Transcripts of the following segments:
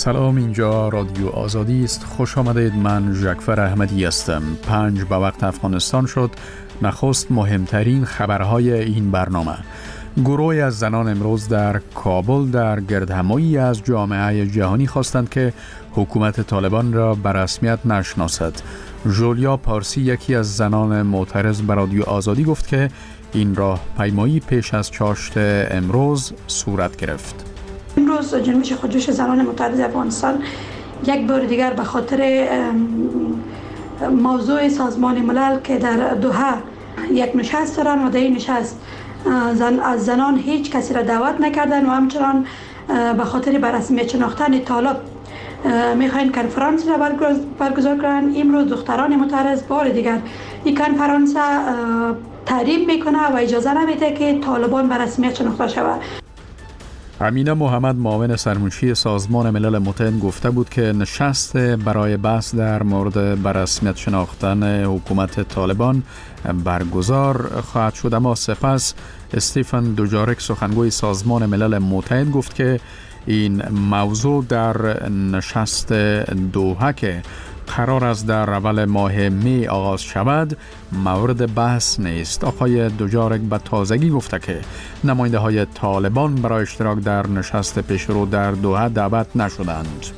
سلام، اینجا رادیو آزادی است. خوش آمدید. من ژکفر احمدی هستم. 5 به وقت افغانستان شد. نخست مهمترین خبرهای این برنامه. گروهی از زنان امروز در کابل در گردهمایی از جامعه جهانی خواستند که حکومت طالبان را به رسمیت نشناسد. ژولیا پارسی، یکی از زنان معترض، به رادیو آزادی گفت که این راهپیمایی پیش از چاشت امروز صورت گرفت. امروز جنبش خودجوش زنان معترض افغانستان یک بار دیگر به خاطر موضوع سازمان ملل که در دوحه یک نشست دارن و در این نشست از زنان هیچ کسی را دعوت نکردن و همچنان به خاطر به رسمیت شناختن طالب میخواین کنفرانس را برگزار کنن. امروز دختران معترض بار دیگر این کنفرانس تحریم میکنه و اجازه نمیده که طالبان به رسمیت شناخته شود. امینه محمد، معاون سرمنشی سازمان ملل متحد، گفته بود که نشست برای بحث در مورد به رسمیت شناختن حکومت طالبان برگزار خواهد شد. اما سپس استیفن دوجارک، سخنگوی سازمان ملل متحد، گفت که این موضوع در نشست دوحه که قرار است در اول ماه می آغاز شود مورد بحث نیست. آقای دوجارک به تازگی گفته که نماینده های طالبان برای اشتراک در نشست پیشرو در دوحه دعوت نشدند.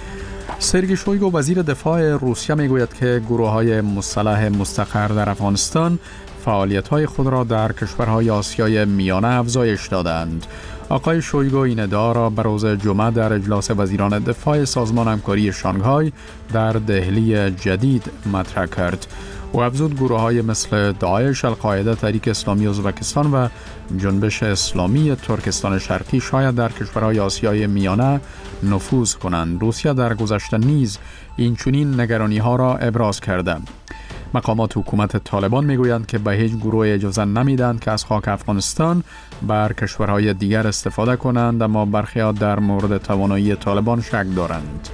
سرگئی شویگو، وزیر دفاع روسیه، میگوید که گروه های مسلح مستقر در افغانستان فعالیت های خود را در کشورهای آسیای میانه افزایش دادند. آقای شویگو این ادعا را به روز جمعه در اجلاس وزیران دفاع سازمان همکاری شانگهای در دهلی جدید مطرح کرد. او افزود گروه‌های مثل داعش، القاعده، تحریک اسلامی ازبکستان و جنبش اسلامی ترکستان شرقی شاید در کشورهای آسیای میانه نفوذ کنند. روسیه در گذشته نیز این چنین نگرانی‌ها را ابراز کرده. مقامات حکومت طالبان میگویند که به هیچ گروه اجازه نمیدند که از خاک افغانستان بر کشورهای دیگر استفاده کنند، اما برخی‌ها در مورد توانایی طالبان شک دارند.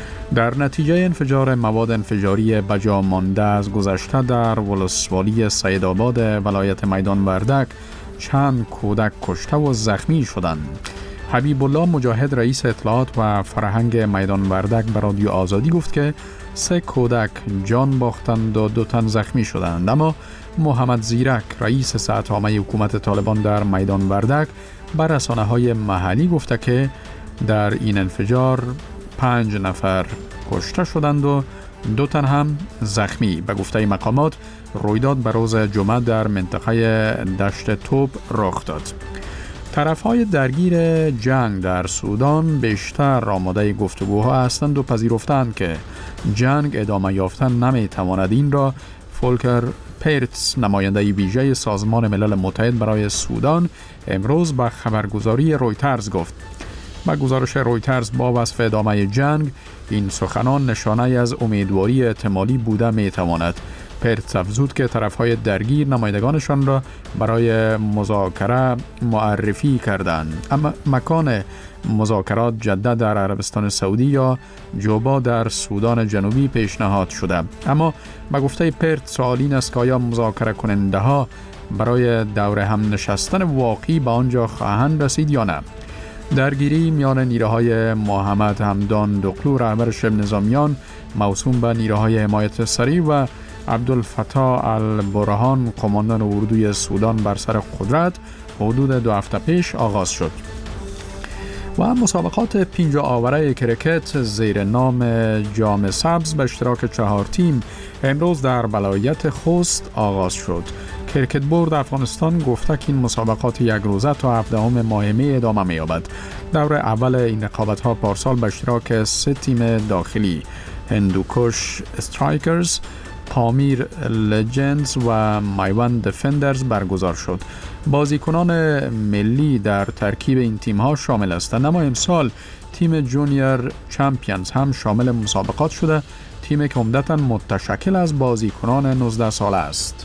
در نتیجه انفجار مواد انفجاری بجا مانده از گذشته در ولسوالی سیدآباد ولایت میدان وردک چند کودک کشته و زخمی شدند. حبیب الله مجاهد، رئیس اطلاعات و فرهنگ میدان وردک، به رادیو آزادی گفت که 3 کودک جان باختند و 2 تن زخمی شدند. اما محمد زیرک، رئیس سطح عامه حکومت طالبان در میدان وردک، بر رسانه‌های محلی گفته که در این انفجار 5 نفر کشته شدند و 2 تن هم زخمی. به گفته مقامات رویداد به روز جمعه در منطقه دشت توپ رخ داد. طرف‌های درگیر جنگ در سودان بیشتر آماده گفتگوها هستند و پذیرفتند که جنگ ادامه یافتن نمی‌تواند. این را فولکر پیرتس، نماینده ویژه سازمان ملل متحد برای سودان، امروز به خبرگزاری رویترز گفت. با گزارش رویترز، با وصف ادامه جنگ، این سخنان نشانه از امیدواری احتمالی بوده می‌تواند. پیرتس افزود که طرف‌های درگیر نمایندگانشان را برای مذاکره معرفی کردند. اما مکان مذاکرات جده در عربستان سعودی یا جوبا در سودان جنوبی پیشنهاد شده. اما به گفته پیرتس سوال این است که آیا مذاکره کننده ها برای دور هم نشستن واقعی به آنجا خواهند رسید یا نه. درگیری میان نیروهای محمد حمدان دقلو، رهبر شبه نظامیان موسوم به نیروهای حمایت سریع، و عبدالفتاح البرهان، قماندان اردوی سودان، بر سر قدرت حدود 2 هفته پیش آغاز شد. و مسابقات 5 آوره کرکت زیر نام جام سبز به اشتراک 4 تیم امروز در ولایت خوست آغاز شد. کرکت بورد افغانستان گفته که این مسابقات 1 روزه تا 17 ماه می ادامه می یابد. دور اول این رقابت‌ها پارسال به اشتراک 3 تیم داخلی، هندوکش استرایکرز، پامیر لجندز و میوند دفندرز برگزار شد. بازیکنان ملی در ترکیب این تیم‌ها شامل هستند، اما امسال تیم جونیور چمپیونز هم شامل مسابقات شده، تیمی که عمدتاً متشکل از بازیکنان 19 ساله است.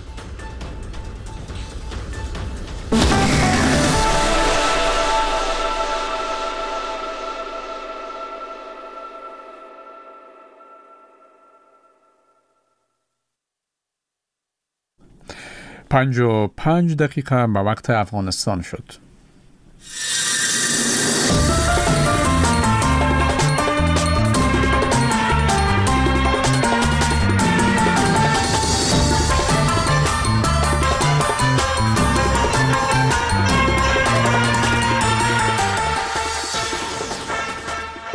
پنج و 5 دقیقه به وقت افغانستان شد.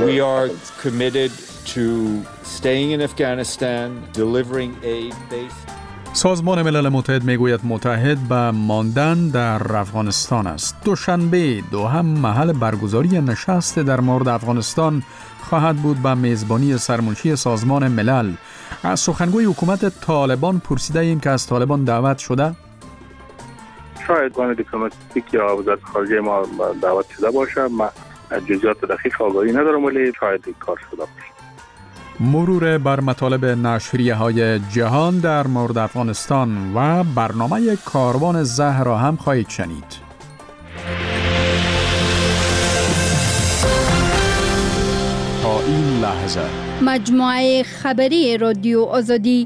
We are committed to staying in Afghanistan, delivering aid based. سازمان ملل متحد میگوید متحد به ماندن در افغانستان است. دوشنبه دوهم محل برگزاری نشست در مورد افغانستان خواهد بود به میزبانی سرمنشی سازمان ملل. از سخنگوی حکومت طالبان پرسیده ایم که از طالبان دعوت شده؟ شاید گان دیپلماتیک یا وزارت خارجه ما دعوت شده باشه. من جزئیات دقیق آگاهی ندارم ولی شاید این کار شده باشه. مرور بر مطالب نشریه های جهان در مورد افغانستان و برنامه کاروان زهر را هم خواهید شنید. تا این لحظه مجموعه خبری رادیو آزادی.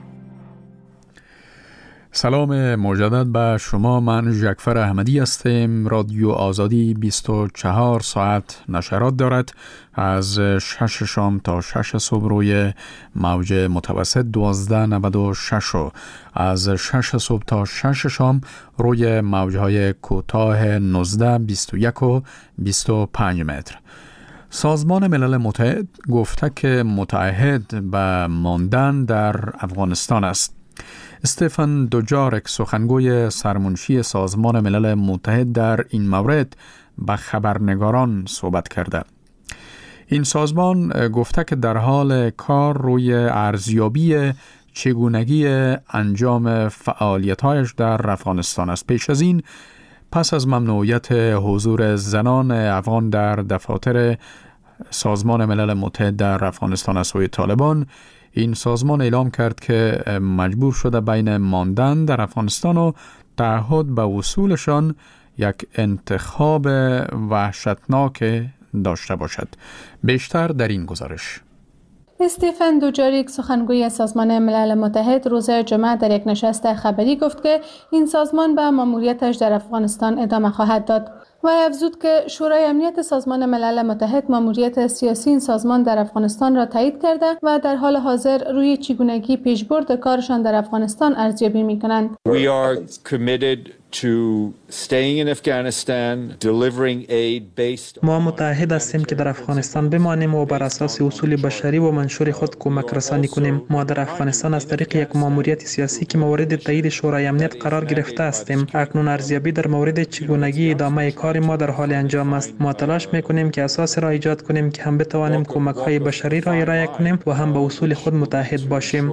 سلام مجدد به شما. من ژکفر احمدی هستم. رادیو آزادی 24 ساعت نشرات دارد. از 6 شام تا 6 صبح روی موج متوسط 1296 و از 6 صبح تا 6 شام روی موجهای کوتاه 19 21 و 25 متر. سازمان ملل متحد گفته که متعهد به ماندن در افغانستان است. استفن دوجارک سخنگوی سرمنشی سازمان ملل متحد در این مورد به خبرنگاران صحبت کرده. این سازمان گفته که در حال کار روی ارزیابی چگونگی انجام فعالیت‌هایش در افغانستان است. پیش از این پس از ممنوعیت حضور زنان افغان در دفاتر سازمان ملل متحد در افغانستان از سوی طالبان، این سازمان اعلام کرد که مجبور شده بین ماندن در افغانستان و تعهد به وصولشان یک انتخاب وحشتناک داشته باشد. بیشتر در این گزارش. استفن دوجاریک سخنگوی سازمان ملل متحد روز جمعه در یک نشست خبری گفت که این سازمان به ماموریتش در افغانستان ادامه خواهد داد. و افزود که شورای امنیت سازمان ملل متحد ماموریت سیاسی این سازمان در افغانستان را تایید کرده و در حال حاضر روی چگونگی پیشبرد کارشان در افغانستان ارزیابی می‌کنند. We are committed to staying in Afghanistan, delivering aid based. ما متعهد هستیم که در افغانستان بمانیم و بر اساس اصول بشری و منشور خود کمک رسانی کنیم. ما در افغانستان از طریق یک ماموریت سیاسی که مورد تایید شورای امنیت قرار گرفته هستیم. اکنون ارزیابی در مورد چگونگی ادامه کار ما در حال انجام است. ما تلاش می‌کنیم که اساس را ایجاد کنیم که هم بتوانیم کمک‌های بشری را ارائه کنیم و هم به اصول خود متعهد باشیم.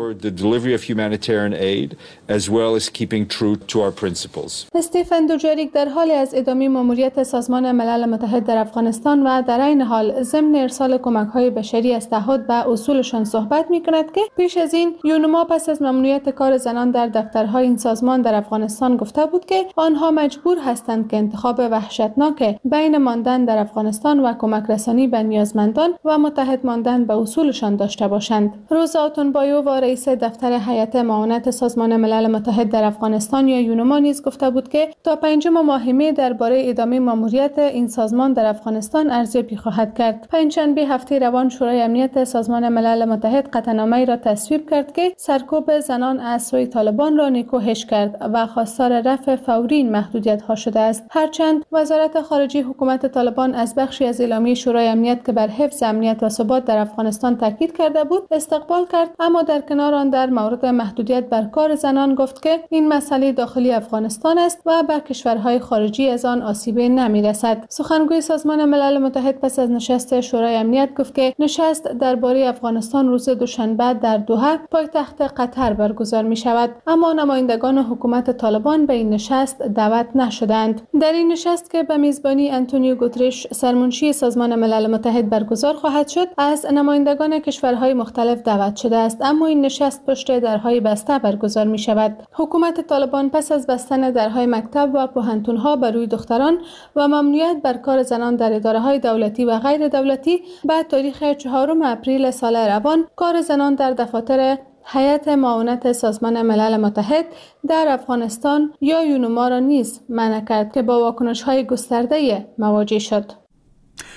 استفن دوجاریک در حال از ادامه ماموریت سازمان ملل متحد در افغانستان و در این حال ضمن ارسال کمک‌های بشری از تعهد به اصولشان صحبت می‌کند که پیش از این یونما پس از ممنوعیت کار زنان در دفترهای این سازمان در افغانستان گفته بود که آنها مجبور هستند که انتخاب وحشتناک بین ماندن در افغانستان و کمک رسانی به نیازمندان و متحد ماندن به اصولشان داشته باشند. روزا آتونبایو رئیس دفتر هیئت معاونت سازمان ملل متحد در افغانستان یا یونما نیز گفته بود که تا 5 ماه می درباره ادامه ماموریت این سازمان در افغانستان ارزیابی خواهد کرد. پنجشنبه هفته روان شورای امنیت سازمان ملل متحد قطعنامه‌ای را تصویب کرد که سرکوب زنان از سوی طالبان را نکوهش کرد و خواستار رفع فوری این محدودیت‌ها شده است. هرچند وزارت خارجه حکومت طالبان از بخشی از اعلامیه شورای امنیت که بر حفظ امنیت و ثبات در افغانستان تاکید کرده بود استقبال کرد، اما در کنار آن در مورد محدودیت بر کار زنان گفت که این مسئله داخلی افغانستان است و به کشورهای خارجی از آن آسیبی نمی‌رسد. سخنگوی سازمان ملل متحد پس از نشست شورای امنیت گفت که نشست درباره افغانستان روز دوشنبه در دوحه پایتخت قطر برگزار می‌شود، اما نمایندگان حکومت طالبان به این نشست دعوت نشدند. در این نشست که به میزبانی آنتونیو گوترش سرمنشی سازمان ملل متحد برگزار خواهد شد، از نمایندگان کشورهای مختلف دعوت شده است، اما این نشست پشت درهای بسته برگزار می‌شود. حکومت طالبان پس از بستن درهای مکتب و پوهنتون‌ها بر روی دختران و ممنوعیت بر کار زنان در اداره‌های دولتی و غیر دولتی بعد تاریخ 4 اپریل سال روان کار زنان در دفاتر هیئت معاونت سازمان ملل متحد در افغانستان یا یونما را نیز منع کرد که با واکنش‌های گسترده مواجه شد.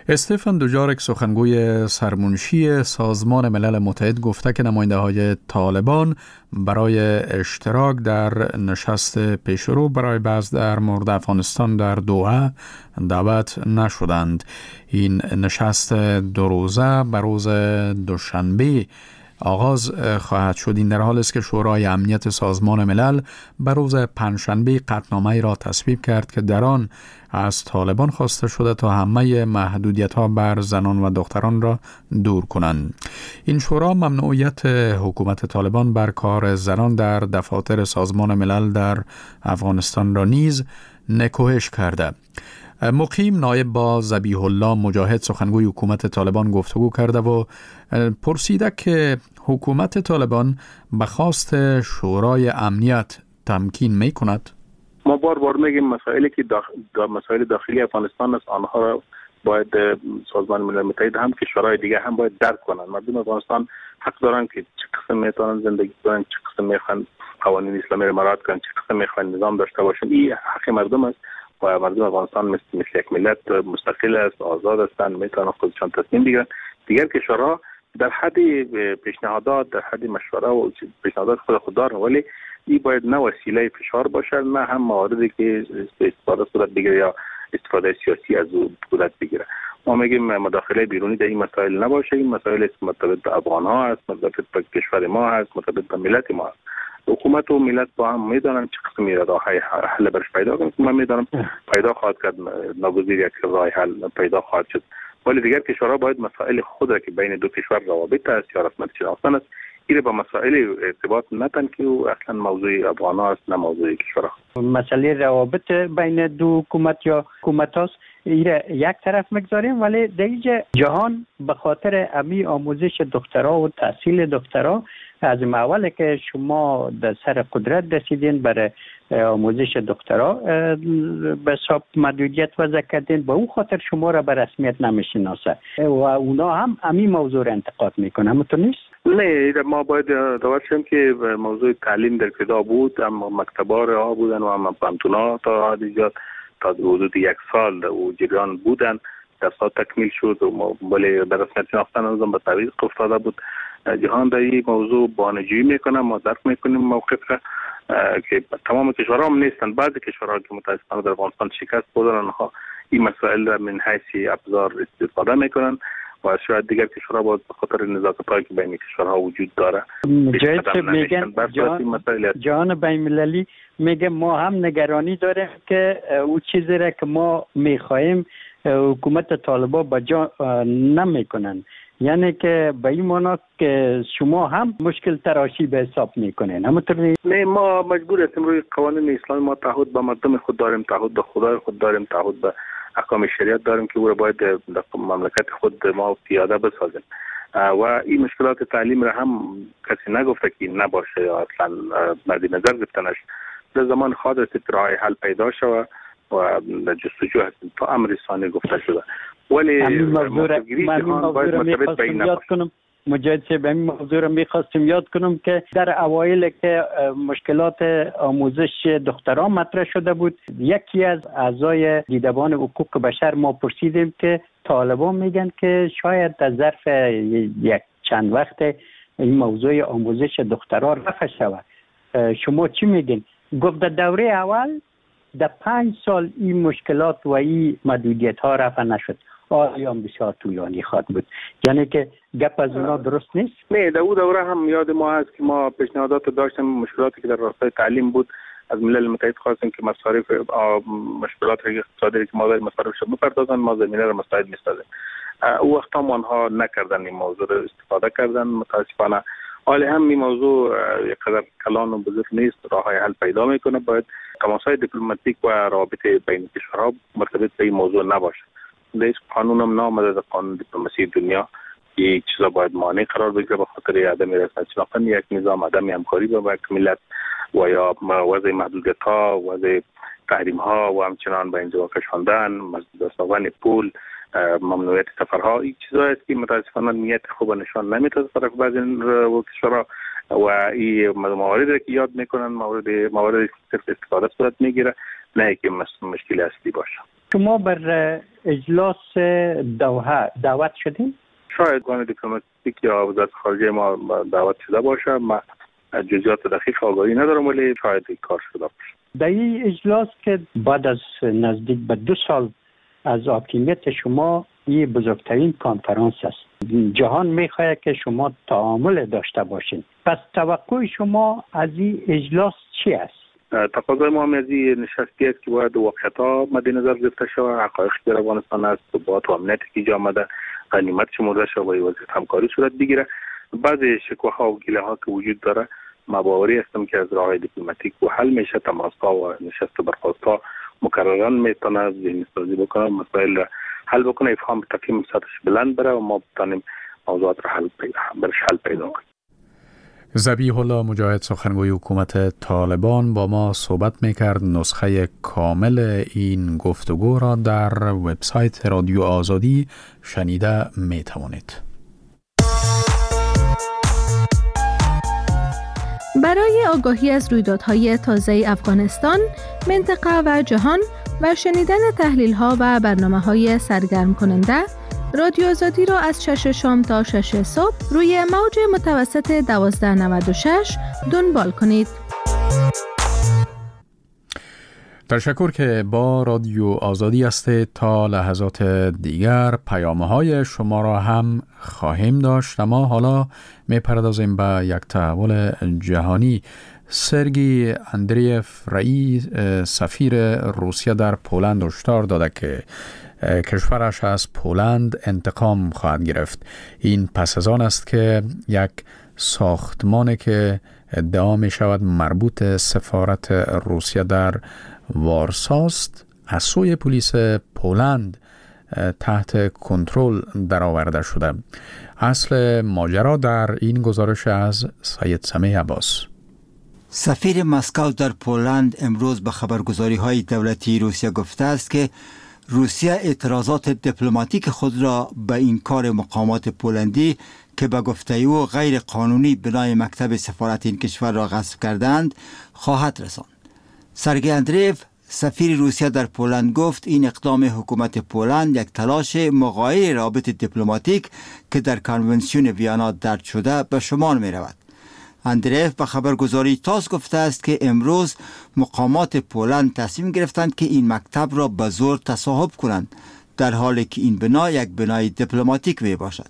استفان دوجارک سخنگوی سرمنشی سازمان ملل متحد گفته که نماینده‌های طالبان برای اشتراک در نشست پیشرو برای بحث در مورد افغانستان در دوحه دعوت نشدند. این نشست 2 روزه به روز دوشنبه آغاز خواهد شد. این در حال است که شورای امنیت سازمان ملل به روز پنجشنبه قطعنامه‌ای را تصویب کرد که در آن از طالبان خواسته شده تا همه محدودیت‌ها بر زنان و دختران را دور کنند. این شورا ممنوعیت حکومت طالبان بر کار زنان در دفاتر سازمان ملل در افغانستان را نیز نکوهش کرده. مقیم نایب با ذبیح الله مجاهد سخنگوی حکومت طالبان گفتگو کرده و پرسیده که حکومت طالبان به خواست شورای امنیت تمکین می کند. ما بار میگیم مسائلی که مسائل داخلی افغانستان است، آنها را باید سازمان ملل متحد هم کشورهای دیگه هم باید درک کنند. مردم افغانستان حق دارن که چه قسم میتونن زندگی کنن، چه قسم میخوان قوانین اسلامی را مراعات کنن، چه قسم میخوان نظام داشته باشن. این حق مردم است و مردم افغانستان مثل یک ملت مستقل است، آزاد هستند، میتونن خودشان تصمیم بگیرن. دیگر کشورها در حد پیشنهادات، در حد مشوره و پیشنهادات خود دارن، ولی این باید نه وسیله فشار باشه، نه هم مواردی که استفاده صورت بگیره یا استفاده سیاسی از او صورت بگیره. ما میگیم مداخله بیرونی در این مسائل نباشه. این مسائل مرتبط به افغان ها است، مرتبط به کشور ما است، مرتبط به ملت ما است. حکومت و ملت با هم میدانن چه قسمی راه حل برش پیدا کنند. من میدانم پیدا خواهد کرد، ناگزیر یک راه حل پیدا خواهد شد، ولی دیگر کشورها باید مسائل خود را که بین دو کشور روابط است یا رسمیت شناختن است، این با مسائل ارتباط ندن که اصلا موضوع افغان است نه موضوع کشورها. مسئله روابط بین دو حکومت یا حکومت هاست ایره یک طرف مگذاریم، ولی در اینجا جهان به خاطر امی آموزش دکترا و تحصیل دکترا از اوله که شما در سر قدرت رسیدین برای آموزش دکترا به حساب محدودیت وضع کردین، به اون خاطر شما را به رسمیت نمیشناسه و اونا هم امی موضوع را انتقاد میکنه. همونطور نیست؟ نه، ما باید داور شیم که موضوع تعلیم در ابتدا بود، اما مکتبا رها بودن و اما پانتونا تا حدیجات تا حدود 1 سال و جریان بودن، درسات تکمیل شد و ولی به رسمیت شناختن نظام به تعویق افتاده بود. جهان در این موضوع بانجویی میکنه، ما درک میکنیم موقف را که تمام کشورها هم نیستن. بعضی کشورها که متاسفانه در افغانستان شکست خوردن، آنها این مسائل را من حیث ابزار استفاده میکنن و شاید دیگر کشورها باید به خاطر نزاکت‌هایی که بین کشورها وجود داره جهان بین‌المللی میگه ما هم نگرانی داریم که او چیزی را که ما میخواهیم حکومت طالبان با جا نمیکنن، یعنی که به این معنا که شما هم مشکل تراشی به حساب میکنین. همونطور نه، ما مجبور هستیم روی قوانین اسلامی ما تعهد به مردم خود داریم، تعهد به خدای خود داریم، تعهد به احکام شریعت داریم که او را باید در مملکت خود ما پیاده بسازیم و این مشکلات تعلیم را هم کسی نگفته که نباشه یا اصلا مد نظر گرفتنش. در زمان خواهد است راه حل پیدا شود و جستجو هستیم تا امر ثانی گفته شده، ولی مجاهد به این موضوع را میخواستم یاد کنم که در اوایل که مشکلات آموزش دختران مطرح شده بود، یکی از اعضای دیدبان حقوق بشر ما پرسیدیم که طالبان میگن که شاید در ظرف یک چند وقت این موضوع آموزش دختران رفع شود. شما چی میگین؟ گفت در دوره اول در 5 سال این مشکلات و این محدودیت ها رفع نشد. آیا بسیار طولانی خواهد بود، یعنی که گپ از اونا درست نیست؟ نه، در اون دوره هم یاد ما هست که ما پیشنهادات داشتیم، مشکلاتی که در راستای تعلیم بود از ملل متحد خواستیم که مصارف مشکلات اقتصادی که ما داریم مصارف شد بپردازن، ما زمینه را مساعد می‌سازیم. او وقت هم آنها نکردن، این موضوع را استفاده کردن متاسفانه. حالا هم این موضوع یک قدر کلان و بزرگ نیست، راه‌های حل پیدا میکنه. باید تماس‌های دیپلماتیک و روابط بین کشورها مرتبط به این موضوع نباشه. در قانون هم نامده در قانون دیپلماسی دنیا یک چیزا باید مانع قرار بگیره به خاطر عدم رسمیت شناختن یک نظام، عدم همکاری با یک ملت و یا وضع محدودیت ها، وضع تحریم ها و همچنان به انزوا کشاندن، دستاوردن پول، ممنوعیت سفرها. این چیزا است که متاسفانه نیت خوب نشان نمیده از طرف بعضی کشورها و این مواردی که یاد میکنن موارد صرف استفاده صورت میگیره، نه که مشکل اصلی باشه. شما بر اجلاس دوحه دعوت شدین؟ شاید گان دیپلماتیک یا وزارت خارجه ما دعوت شده باشه. من جزئیات دقیق آگاهی ندارم، ولی شاید این کار شده باشه. در این اجلاس که بعد از نزدیک به 2 سال از حاکمیت شما این بزرگترین کنفرانس است. جهان میخواهد که شما تعامل داشته باشین. پس توقع شما از این اجلاس چی است؟ تقاضای ما از این نشستی است که باید واقعیت‌ها مد نظر گرفته شود، حقایقی در افغانستان است، ثبات و امنیتی که ایجاد آمده، غنیمت شمرده شود و وضعیت همکاری صورت بگیره. بعضی شکوه‌ها و گله‌ها که وجود داره، ما باوری هستم که از راه دیپلماتیک و حل میشه. تماس‌ها و نشست برخاست‌ها مکررا میتونه ذهن‌سازی بکنه، مسائل حل بکنه، افهام تقیم سطحش بلند بره و ما بتونیم موضوعات را حل پیدا کنیم. ذبیح الله مجاهد، سخنگوی حکومت طالبان، با ما صحبت میکرد. نسخه کامل این گفتگو را در وبسایت رادیو آزادی شنیده میتوانید. برای آگاهی از رویدادهای تازه افغانستان، منطقه و جهان و شنیدن تحلیل‌ها و برنامه‌های سرگرم کننده، رادیو آزادی را از 6 شام تا 6 صبح روی موج متوسط 1296 دنبال کنید. تشکر که با رادیو آزادی هستید. تا لحظات دیگر پیام‌های شما را هم خواهیم داشت. اما حالا می‌پردازیم به یک تحول جهانی. سرگی اندریف رئیس سفیر روسیه در پولند هشدار داده که کشورش از پولند انتقام خواهد گرفت. این پس از آن است که یک ساختمان که ادعا می شود مربوط سفارت روسیه در وارساست از سوی پلیس پولند تحت کنترل درآورده شده. اصل ماجرا در این گزارش از سید سمیع عباس. سفیر مسکو در پولند امروز به خبرگزاری‌های دولتی روسیه گفته است که روسیه اعتراضات دیپلماتیک خود را به این کار مقامات پولندی که به گفته او غیر قانونی بنای مکتب سفارت این کشور را غصب کردند خواهد رساند. سرگئی اندریف سفیر روسیه در پولند گفت این اقدام حکومت پولند یک تلاش مغایر رابط دیپلماتیک که در کنونسیون ویانا درج شده به شمار می رود. اندریف به خبرگزاری تاس گفته است که امروز مقامات پولند تصمیم گرفتند که این مکتب را به زور تصاحب کنند، در حالی که این بنا یک بنای دیپلماتیک می باشد.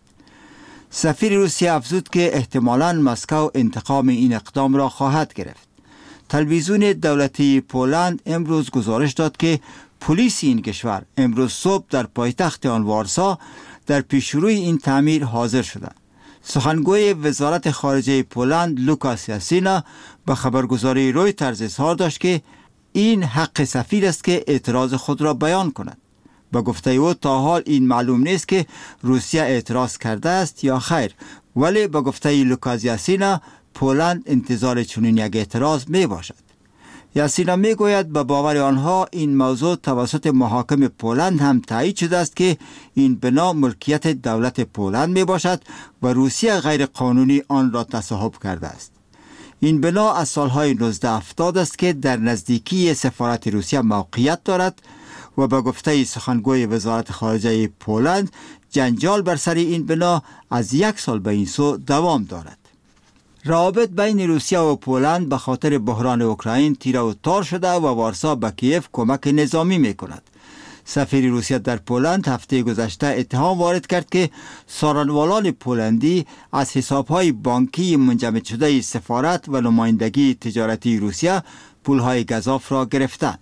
سفیر روسیه افزود که احتمالاً مسکو انتقام این اقدام را خواهد گرفت. تلویزیون دولتی پولند امروز گزارش داد که پلیس این کشور امروز صبح در پایتخت آن وارسا در پیشروی این تعمیر حاضر شدند. سخنگوی وزارت خارجه پولند لوکاس یاسینا به خبرگزاری رویترز اظهار داشت که این حق سفیر است که اعتراض خود را بیان کند. به گفته او تا حال این معلوم نیست که روسیه اعتراض کرده است یا خیر، ولی به گفته لوکاس یاسینا پولند انتظار چنین یک اعتراض می باشد. یاسینا می گوید به باور آنها این موضوع توسط محاکم پولند هم تایید شده است که این بنا ملکیت دولت پولند می باشد و روسیه غیر قانونی آن را تصاحب کرده است. این بنا از سالهای 1970 است که در نزدیکی سفارت روسیه موقعیت دارد و به گفته سخنگوی وزارت خارجه پولند جنجال بر سر این بنا از 1 سال به این سو دوام دارد. روابط بین روسیه و پولند به خاطر بحران اوکراین تیره و تار شده و وارسا به کیف کمک نظامی می کند. سفیر روسیه در پولند هفته گذشته اتهام وارد کرد که سارنوالان پولندی از حسابهای بانکی منجمد شده سفارت و نمایندگی تجارتی روسیه پولهای گزاف را گرفتند.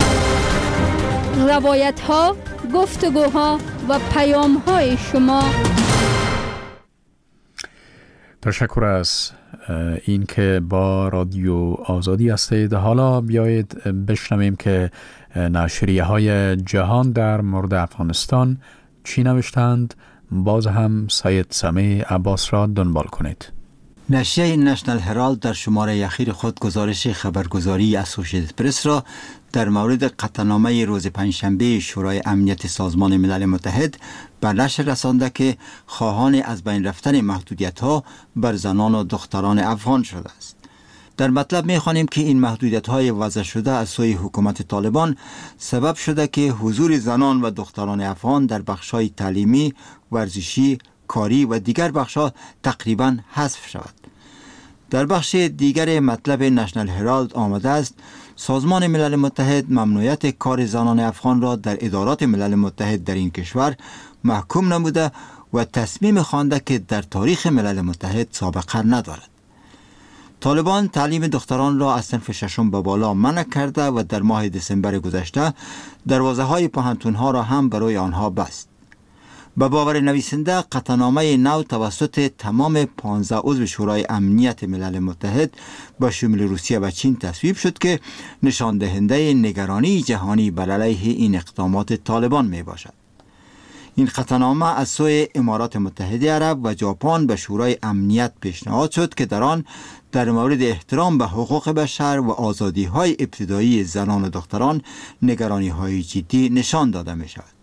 روایت‌ها، گفتگوها و پیام‌های شما. تشکر از این که با رادیو آزادی هستید. حالا بیایید بشنویم که نشریه های جهان در مورد افغانستان چی نوشتند. باز هم سید سمیع عباس را دنبال کنید. نشریه نشنل هرالد در شماره اخیر خود گزارش خبرگزاری اسوسییتد پرس را در مورد قطعنامه روز پنجشنبه شورای امنیت سازمان ملل متحد به نشر رسانده که خواهان از بین رفتن محدودیت‌ها بر زنان و دختران افغان شده است. در مطلب می‌خوانیم که این محدودیت‌های وضع شده از سوی حکومت طالبان سبب شده که حضور زنان و دختران افغان در بخش‌های تعلیمی، ورزشی، کاری و دیگر بخش‌ها تقریباً حذف شود. در بخش دیگر مطلب نشنل هرالد آمده است سازمان ملل متحد ممنوعیت کار زنان افغان را در ادارات ملل متحد در این کشور محکوم نموده و تصمیم خوانده که در تاریخ ملل متحد سابقه ندارد. طالبان تعلیم دختران را از صنف ششم به بالا منع کرده و در ماه دسامبر گذشته دروازه‌های پوهنتون‌ها را هم برای آنها بست. به باور نویسنده قطعنامه نو توسط تمام 15 عضو شورای امنیت ملل متحد با شمول روسیه و چین تصویب شد که نشان دهنده نگرانی جهانی بر علیه این اقدامات طالبان می باشد. این قطعنامه از سوی امارات متحده عرب و ژاپن به شورای امنیت پیشنهاد شد که در آن در مورد احترام به حقوق بشر و آزادی‌های ابتدایی زنان و دختران نگرانی‌های جدی نشان داده می شود.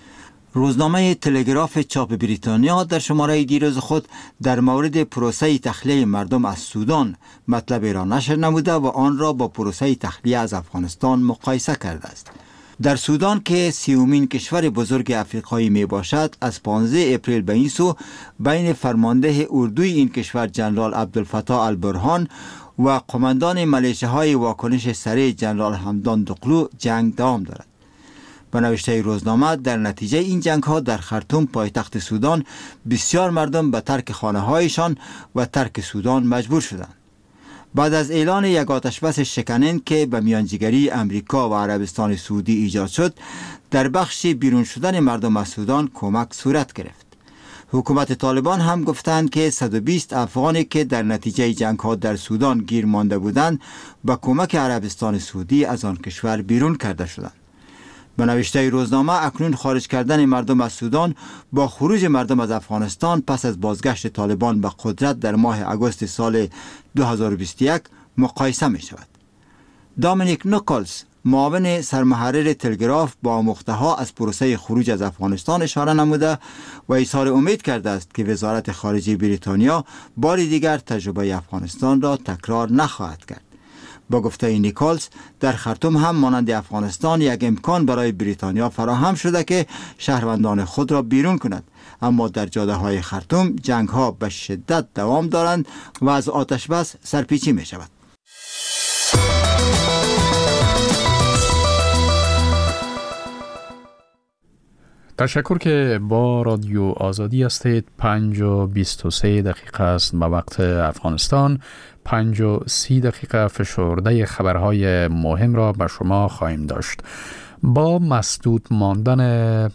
روزنامه تلگراف چاپ بریتانیا در شماره دیروز خود در مورد پروسه تخلیه مردم از سودان مطلب را نشر نموده و آن را با پروسه تخلیه از افغانستان مقایسه کرده است. در سودان که 30مین کشور بزرگ افریقایی می باشد، از 15 اپریل به این سو بین فرمانده اردوی این کشور جنرال عبدالفتاح البرهان و قماندان ملیشه‌های واکنش سریع جنرال حمدان دقلو جنگ دوام دارد. به نوشته روزنامه در نتیجه این جنگ ها در خرطوم پایتخت سودان بسیار مردم به ترک خانه هایشان و ترک سودان مجبور شدند. بعد از اعلان یک آتش بس شکننده که به میانجیگری امریکا و عربستان سعودی ایجاد شد، در بخش بیرون شدن مردم از سودان کمک صورت گرفت. حکومت طالبان هم گفتند که 120 افغانی که در نتیجه جنگ ها در سودان گیر مانده بودند با کمک عربستان سعودی از آن کشور بیرون کرده شدند. به نوشته روزنامه اکنون خارج کردن مردم از سودان با خروج مردم از افغانستان پس از بازگشت طالبان به قدرت در ماه اگست سال 2021 مقایسه می شود. دامینیک نیکولز معاون سرمحرر تلگراف با آموخته‌ها از پروسه خروج از افغانستان اشاره نموده و اظهار امید کرده است که وزارت خارجه بریتانیا بار دیگر تجربه افغانستان را تکرار نخواهد کرد. با گفته نیکولز در خرطوم هم مانند افغانستان یک امکان برای بریتانیا فراهم شده که شهروندان خود را بیرون کند، اما در جاده های خرطوم جنگ ها به شدت دوام دارند و از آتش بس سرپیچی می شود. تشکر که با رادیو آزادی هستید. 5:23 دقیقه است به وقت افغانستان. 5:30 دقیقه فشرده خبرهای مهم را به شما خواهیم داشت. با مسدود ماندن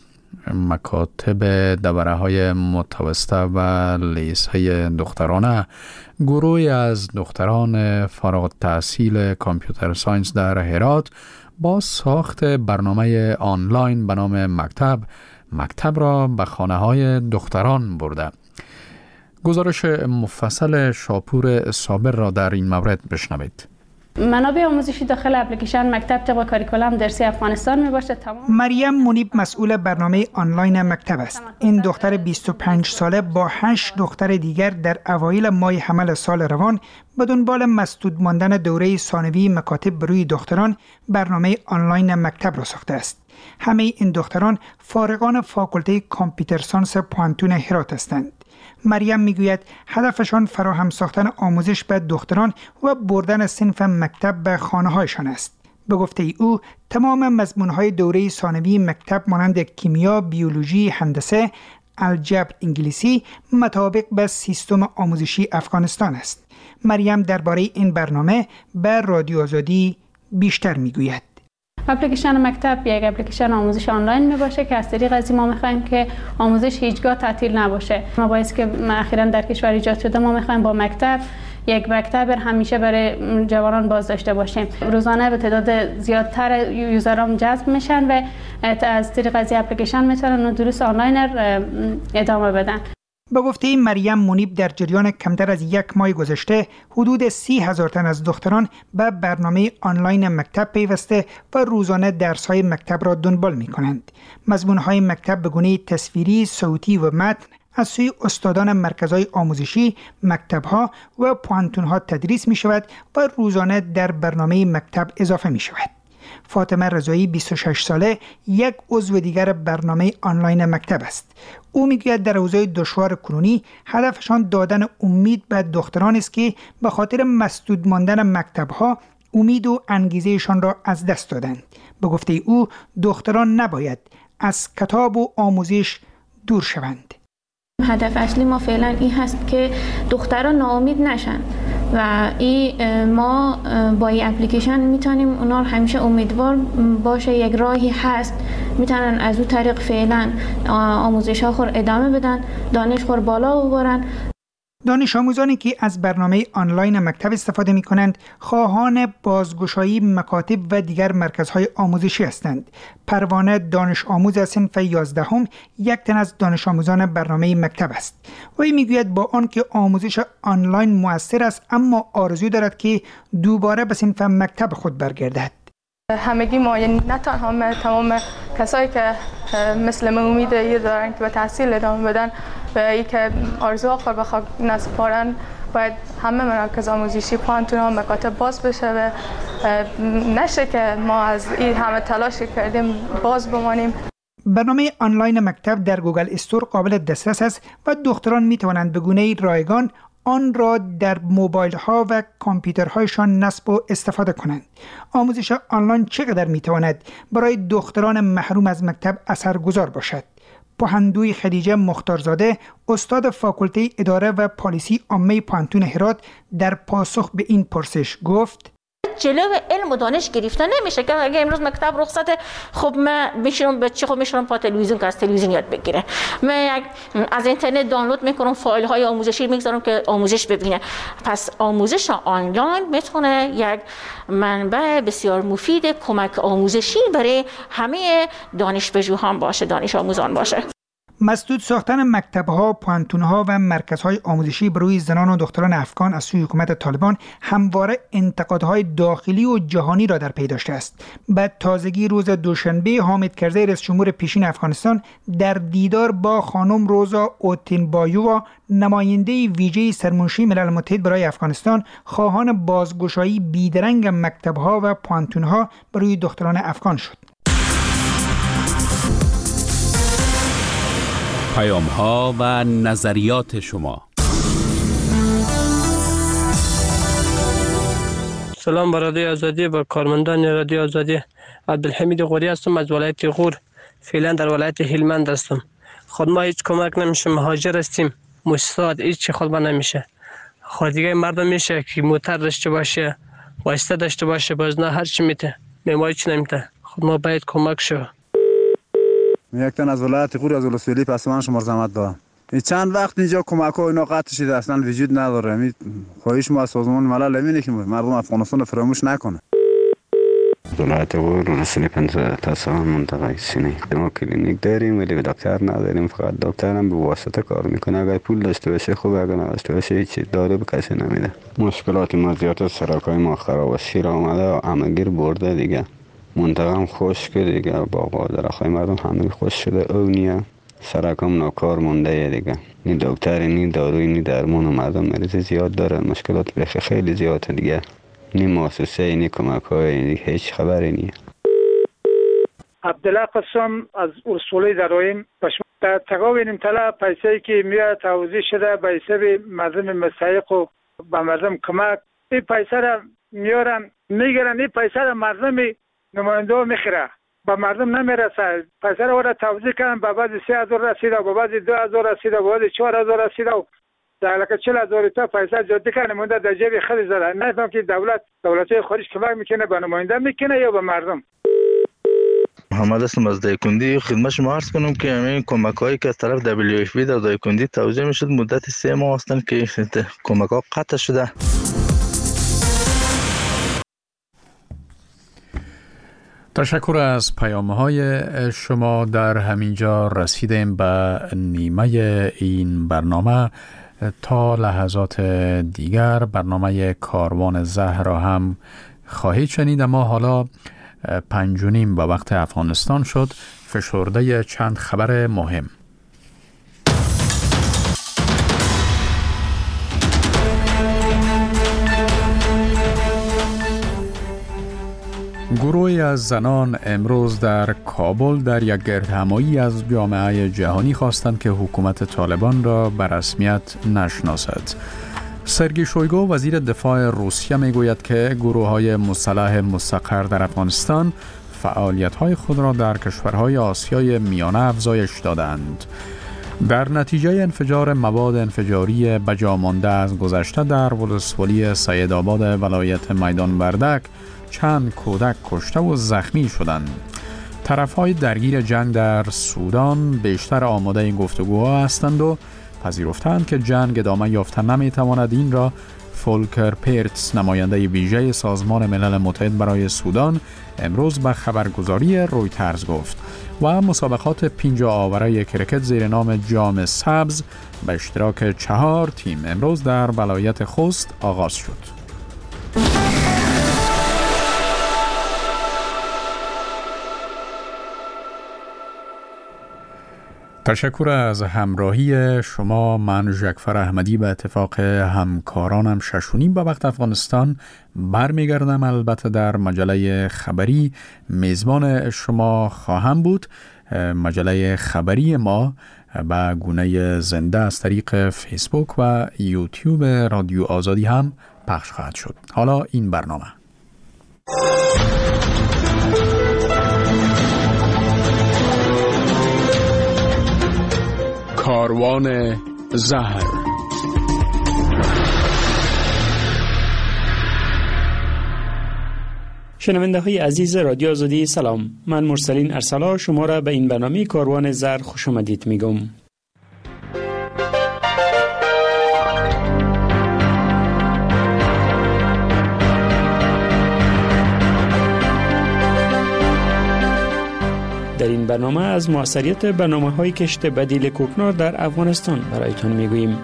مکاتب دوره های متوسطه و لیسه دخترانه، گروهی از دختران فارغ التحصیل کامپیوتر ساینس در هرات با ساخت برنامه آنلاین به نام مکتب را به خانه های دختران برده. گزارش مفصل شاپور صابر را در این مورد بشنوید. منابع آموزشی داخل اپلیکیشن مکتب طبق کاریکولم درسی افغانستان می باشد. مریم منیب مسئول برنامه آنلاین مکتب است. این دختر 25 ساله با 8 دختر دیگر در اوایل ماه حمل سال روان به دنبال مسدود ماندن دوره ثانوی مکاتب بروی دختران برنامه آنلاین مکتب را ساخته است. همه این دختران فارغان فاکولته کامپیوتر ساینس پوهنتون هرات هستند. مریم میگوید هدفشان فراهم ساختن آموزش به دختران و بردن صنف مکتب به خانه‌هایشان است. به گفته او تمام مضمون‌های دوره ثانوی مکتب مانند کیمیا، بیولوژی، هندسه، الجبر، انگلیسی مطابق به سیستم آموزشی افغانستان است. مریم درباره این برنامه به رادیو آزادی بیشتر میگوید. اپلیکیشن مکتب یک اپلیکیشن آموزش آنلاین می باشه که از طریق از ما می‌خوایم که آموزش هیچگاه تعطیل نباشه. ما باعث که اخیراً در کشور ایجاد شده ما می‌خوایم با مکتب یک مکتب همیشه برای جوانان باز داشته باشیم. روزانه به تعداد زیادتر یوزران جذب میشن و از طریق از اپلیکیشن میتونن دروس آنلاین ادامه بدن. با گفته مریم منیب در جریان کمتر از 1 ماه گذشته حدود 30,000 تن از دختران به برنامه آنلاین مکتب پیوسته و روزانه درس‌های مکتب را دنبال می‌کنند. مضمون‌های مکتب به گونه تصویری، صوتی و متن از سوی استادان مرکزهای آموزشی، مکتب‌ها و پوانتون‌ها تدریس می شود و روزانه در برنامه مکتب اضافه می شود. فاطمه رضایی 26 ساله یک عضو دیگر برنامه آنلاین مکتب است. او میگوید در اوضاع دشوار کنونی هدفشان دادن امید به دختران است که به خاطر مسدود ماندن مکتب‌ها امید و انگیزهشان را از دست دادند. به گفته او دختران نباید از کتاب و آموزش دور شوند. هدف اصلی ما فعلا این هست که دختران ناامید نشن و ما با این اپلیکیشن میتونیم اونا رو همیشه امیدوار باشه یک راهی هست میتونن از اون طریق فعلا آموزش ها خور ادامه بدن، دانش خور بالا ببرن. دانش آموزانی که از برنامه آنلاین مکتب استفاده می کنند خواهان بازگشایی مکاتب و دیگر مرکزهای آموزشی هستند. پروانه دانش آموز صنف 11 یک تن از دانش آموزان برنامه مکتب است. وی می گوید با آنکه آموزش آنلاین مؤثر است اما آرزو دارد که دوباره به صنف مکتب خود برگردد. همگی ما، یعنی نه تنها تمام کسایی که مثل من امید دارن که به تحصیل ادامه بدن و ای که آرزو آخر به خاک نسپارن، باید همه مراکز آموزشی، پوانتون‌ها، مکاتب باز بشه و نشه که ما از این همه تلاش کردیم باز بمانیم. برنامه آنلاین مکتب در گوگل استور قابل دسترس است و دختران می توانند به گونه رایگان آن را در موبایل ها و کامپیوترهایشان نصب و استفاده کنند. آموزش آنلاین چقدر می تواند برای دختران محروم از مکتب اثرگذار باشد؟ پوهندوی خدیجه مختارزاده، استاد فاکولته اداره و پالیسی عامه پوانتون هرات، در پاسخ به این پرسش گفت: جلو علم و دانش گرفته نمیشه که اگه امروز مکتب رخصته، خب من میشونم بچه خب میشونم پا تلویزیون که از تلویزیون یاد بگیره، من از اینترنت دانلود میکنم فایل های آموزشی میگذارم که آموزش ببینه. پس آموزش آنلاین میتونه یک منبع بسیار مفید کمک آموزشی برای همه دانشپژوهان باشه، دانش آموزان باشه. مسدود ساختن مکتب‌ها، پوانتون‌ها و مرکزهای آموزشی بروی زنان و دختران افغان از سوی حکومت طالبان همواره انتقادهای داخلی و جهانی را در پی داشته است. بعد تازگی روز دوشنبه حامد کرزی رئیس جمهور پیشین افغانستان در دیدار با خانم روزا اوتینبایووا، نماینده ویژه سرمنشی ملل متحد برای افغانستان، خواهان بازگشایی بیدرنگ مکتب‌ها و پوانتون‌ها بروی دختران افغان شد. پیام‌ها و نظریات شما. سلام به رادیو آزادی و کارمندان رادیو آزادی. عبدالحمید غوری هستم از ولایت غور. فعلا در ولایت هلمند هستم. خود ما هیچ کمک نمیشه، مهاجر هستیم، مستعد هیچ خود ما نمیشه. خودیگه مردم میشه که موتر داشته باشه، واسطه داشته باشه، باز نه هر چی میته، ما هیچ نمیته. خود ما باید کمک شو. یک تن از ولایت غور از ولسوالی پسمان شما زحمت دارم. چند وقت اینجا کمک ها اینا قطع شده، اصلا وجود نداره. خواهش ما از سازمان ملل اینه که مردم افغانستان رو فراموش نکنه. ولایت غور ولسوالی 15 تا منطقه سینه. ما کلینیک داریم ولی دکتر نداریم، فقط دکتر هم به واسطه کار میکنه. اگر پول داشته باشه خوبه، اگر نداشته باشه هیچ دارو به کسی نمیده. مشکلات ما زیاد، سرکای ما خراب و شیر آمده، همگیر برده دیگه. منطقه هم خشک دیگه، باغ و درختای مردم همه خشک شده، اونیه سرکم ناکار مونده دیگه. نی دکتر، نی داروی، نی درمان، و مردم مریض زیاد داره، مشکلات بخی خیلی زیاده دیگه. نی مؤسسه، نی کمک های، هیچ خبری نیه. عبدالله قسم از ولسوالی درایم. در تقابل طلا پیسه‌ای که میاد توزیع شده به حساب مردم مستحق و به مردم کمک، این پیسه را میارن میگیرن، این پیسه را مردم نماینده ها میخیره، با مردم نمیرسه. پیسه رو توزیع کردن، به بعضی 3000 رسیده، به بعضی 2000 رسیده، به بعضی 4000 رسیده و در حالا 40000 تا پیسه جدی کردن نماینده در جیب خود زده. نفهم که دولت‌های خارج کمک میکنه به نماینده میکنه یا به مردم. محمد هستم از دایکندی. خدمت شما عرض کنم که همین کمک‌هایی که از طرف WFP در دایکندی توزیع میشد مدت 3 ماه هستند که کمک‌ها قطع شده. تشکر از پیام‌های شما. در همینجا رسیدیم به نیمه این برنامه. تا لحظات دیگر برنامه کاروان زهرا هم خواهید شنید، اما حالا 5:30 به وقت افغانستان شد. فشرده چند خبر مهم. گروهی از زنان امروز در کابل در یک گردهمایی از جامعه جهانی خواستند که حکومت طالبان را به رسمیت نشناسد. سرگی شویگو وزیر دفاع روسیه میگوید که گروه‌های مسلح مستقر در افغانستان فعالیت‌های خود را در کشورهای آسیای میانه افزایش دادند. در نتیجه انفجار مواد انفجاری بجامانده از گذشته در ولسوالی سیدآباد ولایت میدان وردک چند کودک کشته و زخمی شدند. طرف‌های درگیر جنگ در سودان بیشتر آماده گفتگوها هستند و پذیرفتند که جنگ ادامه یافته نمی‌تواند. این را فولکر پیرتس نماینده ویژه سازمان ملل متحد برای سودان امروز به خبرگزاری رویترز گفت و مسابقات 50 آوره کرکت زیر نام جام سبز به اشتراک 4 تیم امروز در ولایت خوست آغاز شد. تشکر از همراهی شما. من جعفر احمدی به اتفاق همکارانم 6:30 به وقت افغانستان برمیگردم. البته در مجله خبری میزبان شما خواهم بود. مجله خبری ما به گونه زنده از طریق فیسبوک و یوتیوب رادیو آزادی هم پخش خواهد شد. حالا این برنامه کاروان زهر. شنونده های عزیز رادیو آزادی سلام. من مرسلین ارسلا شما را به این برنامه کاروان زهر خوش آمدید میگم. در این برنامه از موثریت برنامه‌های کشت بدیل کوکنار در افغانستان برایتان میگوییم.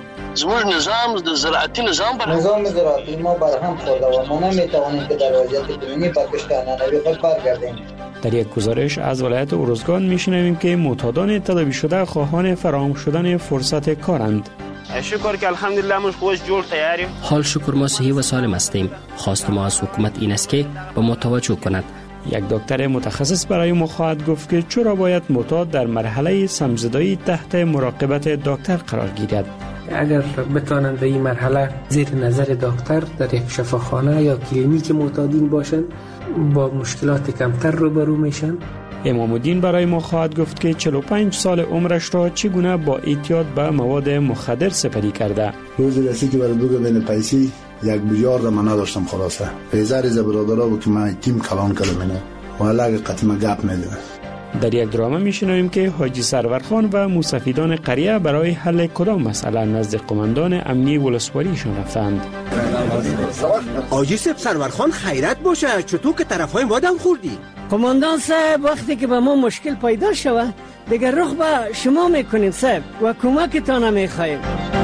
نظام زراعتی ما برهم خورده و ما نمیتوانیم که در وضعیت کنونی به کشت عنعنوی خود برگردیم. در یک گزارش از ولایت ارزگان میشنویم که معتادان تداوی شده خواهان فراهم شدن فرصت کارند. شکر که الحمدلله ما خوش جور تیاریم. حال شکر ما صحیح و سالم هستیم. خواست ما از حکومت این است که به ما توجه کند. یک دکتر متخصص برای ما خواهد گفت که چرا باید معتاد در مرحله سمزدایی تحت مراقبت دکتر قرار گیرد. اگر بتوانند به این مرحله زیر نظر دکتر در یک شفاخانه یا کلینیک معتادین باشند با مشکلات کمتر روبرو میشن. امام الدین برای ما خواهد گفت که 45 سال عمرش را چگونه با اعتیاد به مواد مخدر سپری کرده. روزی رسید که برای بگه بین پیسی یک بیار را من نداشتم خلاصه. پیزاری زبرادارا بود که من تیم کلان کردم اینه و علاقه قطمه گپ میدونه. در یک درامه میشنویم که حاجی سرورخان و موسفیدان قریه برای حل کدام مسئله نزد قماندان امنی ولسوالیشان رفتند. حاجی سرورخان خیرت باشه، چطور که طرفای ما دم خوردی؟ قماندان صاحب وقتی که به ما مشکل پیدا شود دیگر رخ به شما میکنیم صاحب و کمکتان میخواهیم.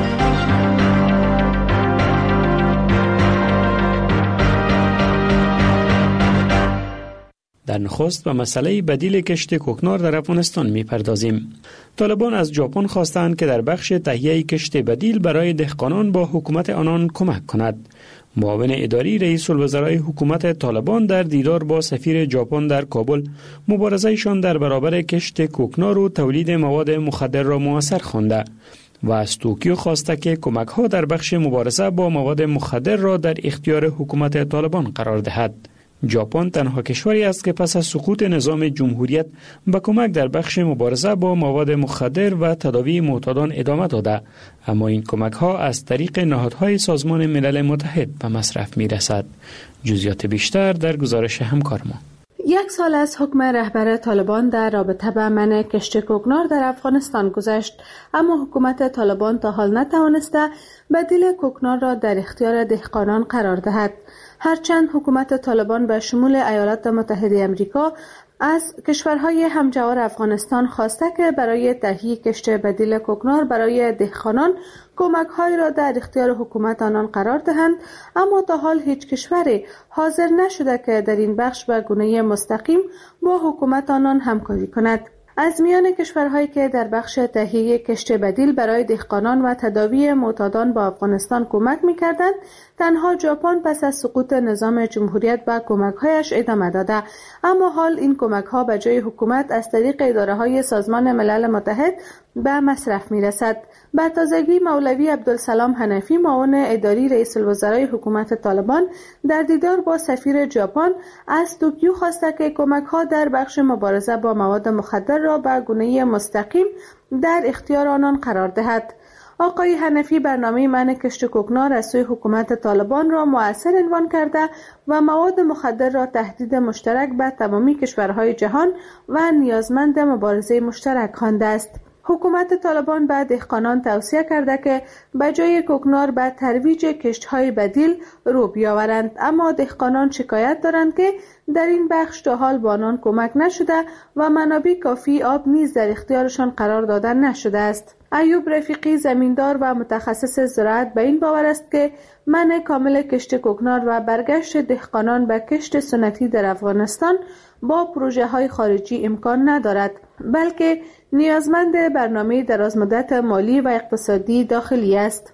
در نخست به مسئله بدیل کشت کوکنار در افغانستان میپردازیم. طالبان از ژاپن خواستند که در بخش تهیه کشت بدیل برای دهقانان با حکومت آنان کمک کند. معاون اداری رئیس الوزرای حکومت طالبان در دیدار با سفیر ژاپن در کابل مبارزه‌شان در برابر کشت کوکنار و تولید مواد مخدر را موثر خوانده و از توکیو خواسته که کمک‌ها در بخش مبارزه با مواد مخدر را در اختیار حکومت طالبان قرار دهد. ژاپن تنها کشوری است که پس از سقوط نظام جمهوریت به کمک در بخش مبارزه با مواد مخدر و تداوی معتادان ادامه داده، اما این کمک ها از طریق نهادهای سازمان ملل متحد به مصرف می رسد. جزئیات بیشتر در گزارش همکار ما. 1 سال از حکم رهبر طالبان در رابطه با منع کشت کوکنار در افغانستان گذشت، اما حکومت طالبان تا حال نتوانسته بدیل کوکنار را در اختیار دهقانان قرار دهد. هرچند حکومت طالبان به شمول ایالات متحده آمریکا از کشورهای همجوار افغانستان خواسته که برای تهیه کشت بدیل کوکنار برای دهقانان کمک‌هایی را در اختیار حکومت آنان قرار دهند، اما تا حال هیچ کشوری حاضر نشده که در این بخش به گونه مستقیم با حکومت آنان همکاری کند. از میان کشورهایی که در بخش تهیه کشت بدیل برای دهقانان و تداوی معتادان با افغانستان کمک می‌کردند، تنها ژاپن پس از سقوط نظام جمهوریت به کمک‌هایش ادامه داده، اما حال این کمک‌ها به جای حکومت از طریق اداره‌های سازمان ملل متحد به مصرف می‌رسد. به تازگی مولوی عبدالسلام حنفی، معاون اداری رئیس الوزرای حکومت طالبان، در دیدار با سفیر ژاپن از توکیو خواسته که کمک‌ها در بخش مبارزه با مواد مخدر را به گونه مستقیم در اختیار آنان قرار دهد. آقای حنفی برنامه منع کشت کوکنار از سوی حکومت طالبان را مؤثر عنوان کرده و مواد مخدر را تهدید مشترک به تمامی کشورهای جهان و نیازمند مبارزه مشترک خوانده است. حکومت طالبان به دهقانان توصیه کرده که به جای کوکنار به ترویج کشت‌های بدیل رو بیاورند، اما دهقانان شکایت دارند که در این بخش تا حال به آنان کمک نشده و منابع کافی آب نیز در اختیارشان قرار داده نشده است. ایوب رفیقی، زمیندار و متخصص زراعت، به این باور است که منع کامل کشت کوکنار و برگشت دهقانان به کشت سنتی در افغانستان با پروژه‌های خارجی امکان ندارد، بلکه نیازمند برنامه درازمدت مالی و اقتصادی داخلی است.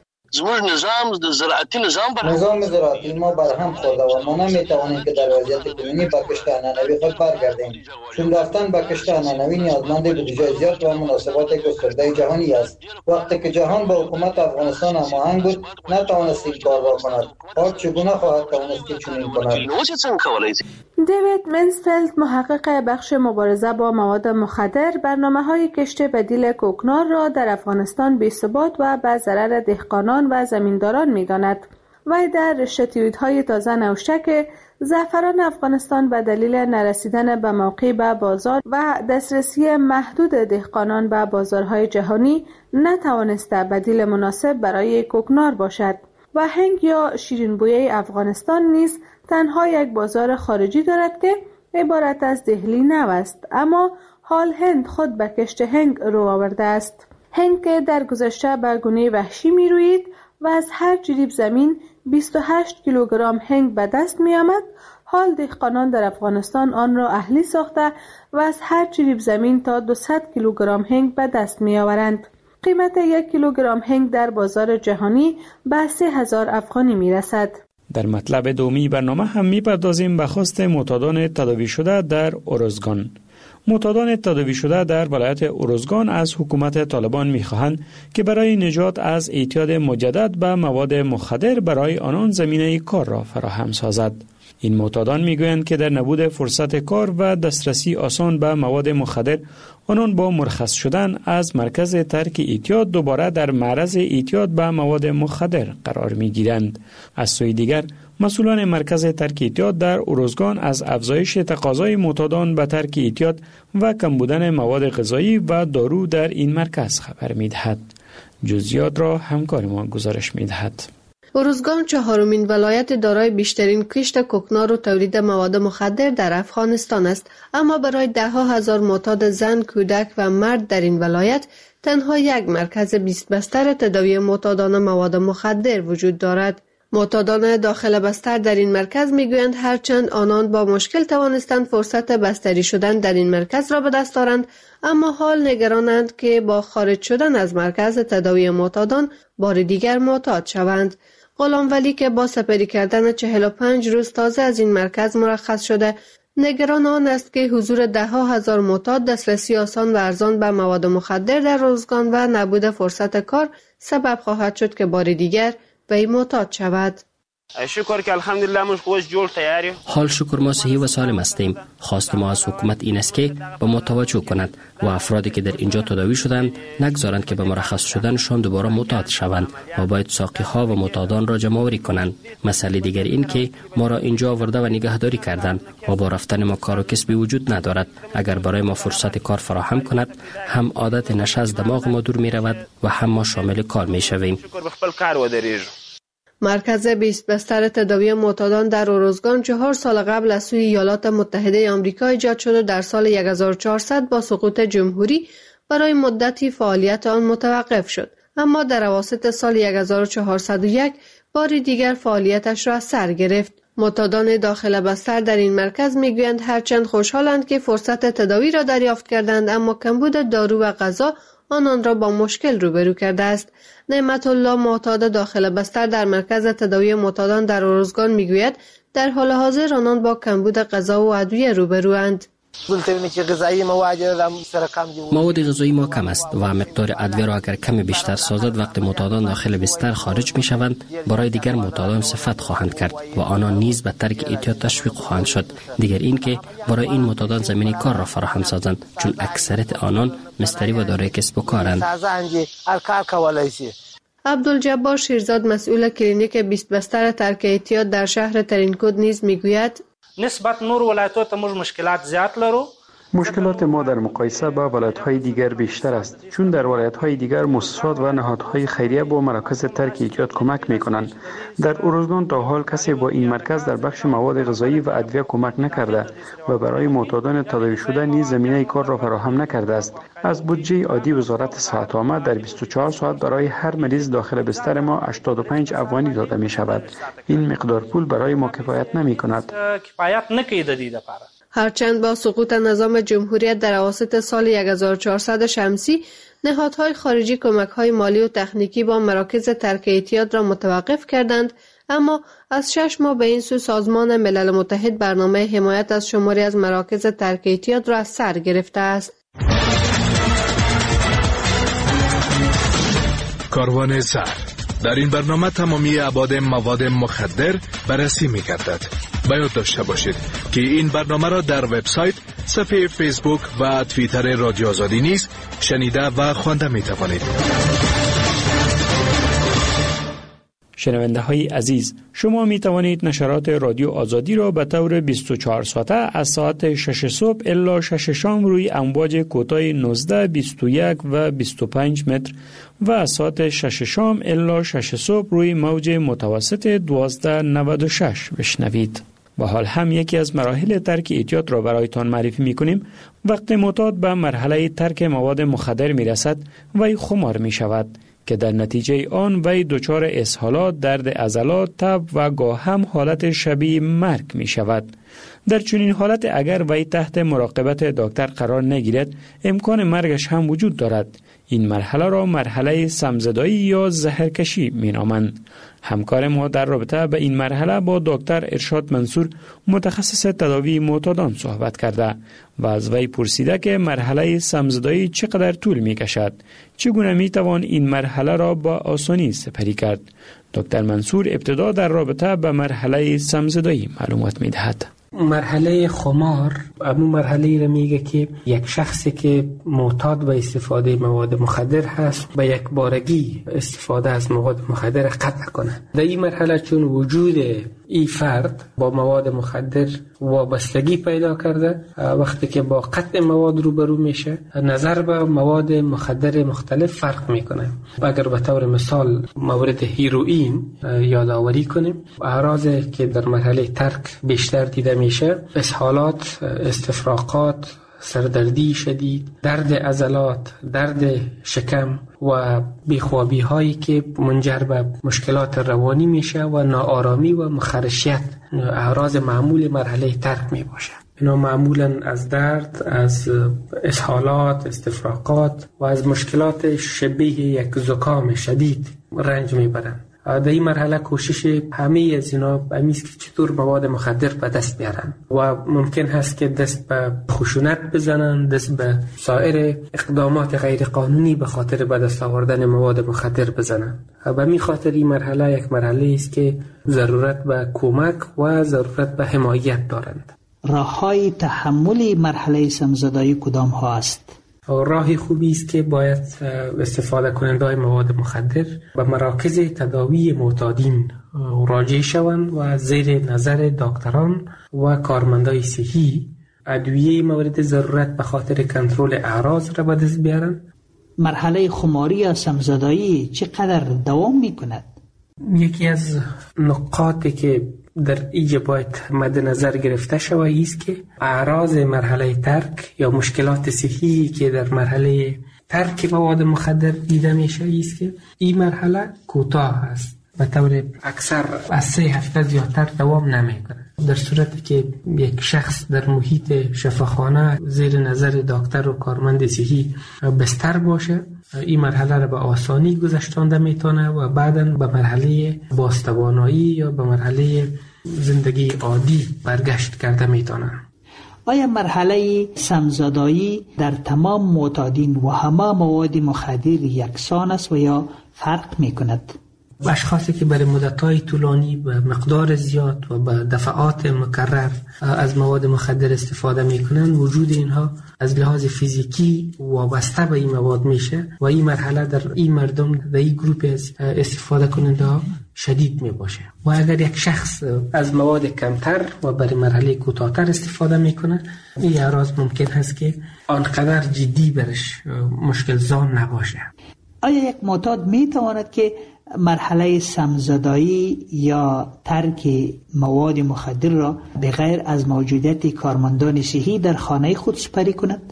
نظام زراعتی ما برهم خورده و ما نمیتوانیم که در وضعیت کنونی به کشت عنعنوی خود برگردیم، چون رفتن به کشت عنعنوی نیازمند بودجه زیاد و مناسبات گسترده جهانی است. وقتی که جهان با حکومت افغانستان هماهنگ بود، نتوانست این کار را کند. حال چگونه خواهد توانست که چنین کند؟ دیوید منسفلد، محقق بخش مبارزه با مواد مخدر، برنامه‌های کشت بدیل کوکنار را در افغانستان بی‌ثبات و به ضرر دهقانان و زمینداران می‌داند. وی در رشته توییت‌های تازه نوشته که زعفران افغانستان به دلیل نرسیدن به موقع به بازار و دسترسی محدود دهقانان به بازارهای جهانی نتوانسته بدیل مناسب برای کوکنار باشد و هنگ یا شیرین‌بویه افغانستان نیز تنها یک بازار خارجی دارد که عبارت از دهلی نو است، اما حال هند خود به کشت هنگ رو آورده است. هنگ که در گذشته به گونه وحشی می روید و از هر جریب زمین 28 کیلوگرم هنگ به دست می آمد، حال دهقانان در افغانستان آن را اهلی ساخته و از هر جریب زمین تا 200 کیلوگرم هنگ به دست می آورند. قیمت 1 کیلوگرم هنگ در بازار جهانی به 3000 افغانی می رسد. در مطلب دومی برنامه هم می‌پردازیم به خواست معتادان تداوی شده در اروزگان. معتادان تداوی شده در ولایت اروزگان از حکومت طالبان می‌خواهند که برای نجات از اعتیاد مجدد به مواد مخدر برای آنان زمینه کار را فراهم سازد. این معتادان میگویند که در نبود فرصت کار و دسترسی آسان به مواد مخدر، آنان با مرخص شدن از مرکز ترک اعتیاد دوباره در معرض اعتیاد به مواد مخدر قرار میگیرند. از سوی دیگر، مسئولان مرکز ترک اعتیاد در اروزگان از افزایش تقاضای معتادان به ترک اعتیاد و کم بودن مواد غذایی و دارو در این مرکز خبر میدهد. جزئیات را همکار ما گزارش میدهد. اروزگان چهارمین ولایت دارای بیشترین کشت کوکنار و تولید مواد مخدر در افغانستان است، اما برای ده‌ها هزار معتاد زن، کودک و مرد در این ولایت تنها یک مرکز 20 بستر تداوی معتادان مواد مخدر وجود دارد. معتادان داخل بستر در این مرکز میگویند هرچند آنان با مشکل توانستند فرصت بستری شدن در این مرکز را به دست آورند، اما حال نگرانند که با خارج شدن از مرکز تداوی معتادان بار دیگر معتاد شوند. غلام ولی که با سپری کردن 45 روز تازه از این مرکز مرخص شده، نگران آن است که حضور ده‌ها هزار معتاد، دسترسی آسان و ارزان به مواد مخدر در اروزگان و نبود فرصت کار سبب خواهد شد که بار دیگر وی معتاد شود. شکر که الحمدلله مش خوش جور تیاری. حال شکر ما صحیح و سالم هستیم. خواست ما از حکومت این است که به ما توجه کند و افرادی که در اینجا تداوی شدند نگذارند که به مرخص شدنشان دوباره معتاد شوند و باید ساقی ها و معتادان را جمع آوری کنند. مسئله دیگر این که ما را اینجا آورده و نگهداری کردند و با رفتن ما کار و کسبی وجود ندارد. اگر برای ما فرصت کار فراهم کند، هم عادت نشه از دماغ ما دور می رود و هم ما شامل کار می شویم. مرکز 20 بستر تداوی معتادان در اروزگان 4 سال قبل از سوی ایالات متحده آمریکا ایجاد شد و در سال 1400 با سقوط جمهوری برای مدتی فعالیت آن متوقف شد، اما در اواسط سال 1401 بار دیگر فعالیتش را از سر گرفت. معتادان داخل بستر در این مرکز میگویند هرچند خوشحالند که فرصت تداوی را دریافت کردند، اما کمبود دارو و غذا آنان را با مشکل روبرو کرده است. نعمت الله معتاد داخل بستر در مرکز تداوی معتادان در ارزگان میگوید در حال حاضر آنان با کمبود غذا و ادویه روبروند. مواد غذایی ما کم است و مقدار ادویه را اگر کم بیشتر سازد وقت معتادان داخل بستر خارج می شوند برای دیگر معتادان صفت خواهند کرد و آنان نیز به ترک اعتیاد تشویق خواهند شد. دیگر این که برای این معتادان زمینه کار را فراهم سازند، چون اکثریت آنان مستری و دارای کسب و کارند. عبدالجبار شیرزاد مسئول کلینیک 20 بستر ترک اعتیاد در شهر ترینکود نیز میگوید نسبت نور ولایت‌ها ته موږ مشکلات زیات لرو. مشکلات ما در مقایسه با ولایت‌های دیگر بیشتر است، چون در ولایت‌های دیگر مؤسسات و نهادهای خیریه با مراکز ترک اعتیاد کمک می‌کنند. در ارزگان تا حال کسی با این مرکز در بخش مواد غذایی و ادویه کمک نکرده و برای معتادان تداوی شده نیز زمینه کار را فراهم نکرده است. از بودجه عادی وزارت صحت عامه در 24 ساعت برای هر مریض داخل بستر ما 85 افغانی داده می‌شود. این مقدار پول برای ما کفایت نمی‌کند. کفایت نکوي د دې لپاره. هرچند با سقوط نظام جمهوریت در اواسط سال 1400 شمسی نهادهای خارجی کمک‌های مالی و تکنیکی با مراکز ترک اعتیاد را متوقف کردند، اما از 6 ماه به این سو سازمان ملل متحد برنامه حمایت از شماری از مراکز ترک اعتیاد را از سر گرفته است. کاروان سر در این برنامه تمامی ابعاد مواد مخدر بررسی می‌گردد. باید داشته باشید که این برنامه را در وبسایت، صفحه فیسبوک و توییتر رادیو آزادی نیز شنیده و خوانده می‌توانید. شنونده های عزیز، شما می توانید نشرات رادیو آزادی را به طور 24 ساعته از ساعت 6 صبح الی 6 شام روی امواج کوتاه 19، 21 و 25 متر و از ساعت 6 شام الی 6 صبح روی موج متوسط 1296 بشنوید. و حال هم یکی از مراحل ترک اعتیاد را برایتان معرفی می کنیم. وقتی معتاد به مرحله ترک مواد مخدر می رسد وی خمار می شود که در نتیجه آن وی دچار اسهالات، درد عضلات، تب و گاه هم حالت شبیه مرگ می شود. در چنین حالت اگر وی تحت مراقبت دکتر قرار نگیرد امکان مرگش هم وجود دارد. این مرحله را مرحله سمزدایی یا زهرکشی می نامند. همکار ما در رابطه به این مرحله با دکتر ارشاد منصور متخصص تداوی معتادان صحبت کرده و از وی پرسیده که مرحله سمزدایی چقدر طول می کشد، چگونه می توان این مرحله را با آسانی سپری کرد. دکتر منصور ابتدا در رابطه به مرحله سمزدایی معلومات می دهد. مرحله خمار همون مرحله را میگه که یک شخصی که معتاد به استفاده مواد مخدر هست به یک بارگی استفاده از مواد مخدر قطع کنه. در این مرحله چون وجود این فرد با مواد مخدر وابستگی پیدا کرده، وقتی که با قطع مواد روبرو میشه نظر به مواد مخدر مختلف فرق میکنه. اگر به طور مثال مورد هیروئین یادآوری کنیم، اعراضی که در مرحله ترک بیشتر دیده میشه اسهالات، استفراغات، سردردی شدید، درد عضلات، درد شکم و بیخوابی هایی که منجر به مشکلات روانی میشه و ناآرامی و مخرشیت اعراض معمول مرحله ترک می باشه. اینا معمولا از درد، از اسهالات، استفراغات و از مشکلات شبیه یک زکام شدید رنج میبرند. در این مرحله کوشش همه از اینا همیست که چطور مواد مخدر به دست بیارن و ممکن هست که دست به خشونت بزنن، دست به سایر اقدامات غیر قانونی به خاطر به دست آوردن مواد مخدر بزنن. به می خاطر این مرحله یک مرحله است که ضرورت به کمک و ضرورت به حمایت دارند. راه‌های تحمل مرحله سمزدایی کدام ها است؟ راهی خوبی است که باید استفاده کننده‌های مواد مخدر به مراکز تداوی معتادین راجع شوند و زیر نظر دکتران و کارمندای صحی ادویه مورد ضرورت به خاطر کنترل اعراض را به دست بیارن. مرحله خماری یا سمزدایی چقدر دوام می‌کند؟ یکی از نقاطی که در اینجا باید مد نظر گرفته شود است که اعراض مرحله ترک یا مشکلات صحی که در مرحله ترک مواد مخدر دیده میشه است که این مرحله کوتاه است. به طور اکثر از 3 هفته زیادتر دوام نمیکنه. در صورتی که یک شخص در محیط شفاخانه زیر نظر دکتر و کارمند صحی بستر باشه، این مرحله را به آسانی گذشتانده میتونه و بعداً به مرحله بازتوانایی یا به مرحله زندگی عادی برگشت کرده میتونه. آیا مرحله سمزدایی در تمام معتادین و همه مواد مخدر یکسان است و یا فرق میکند؟ اشخاصی که برای مدت‌های طولانی به مقدار زیاد و به دفعات مکرر از مواد مخدر استفاده میکنن، وجود اینها از لحاظ فیزیکی وابسته به این مواد میشه و این مرحله در این مردم، در این گروپ از استفاده کننده ها شدید میباشه. و اگر یک شخص از مواد کمتر و برای مرحله کوتاه‌تر استفاده میکنه، این اعراض ممکن هست که آنقدر جدی برش مشکل زان نباشه. آیا یک معتاد میتواند که مرحله سمزدایی یا ترک مواد مخدر را بغیر از موجودیت کارمندان صحی در خانه خود سپری کند؟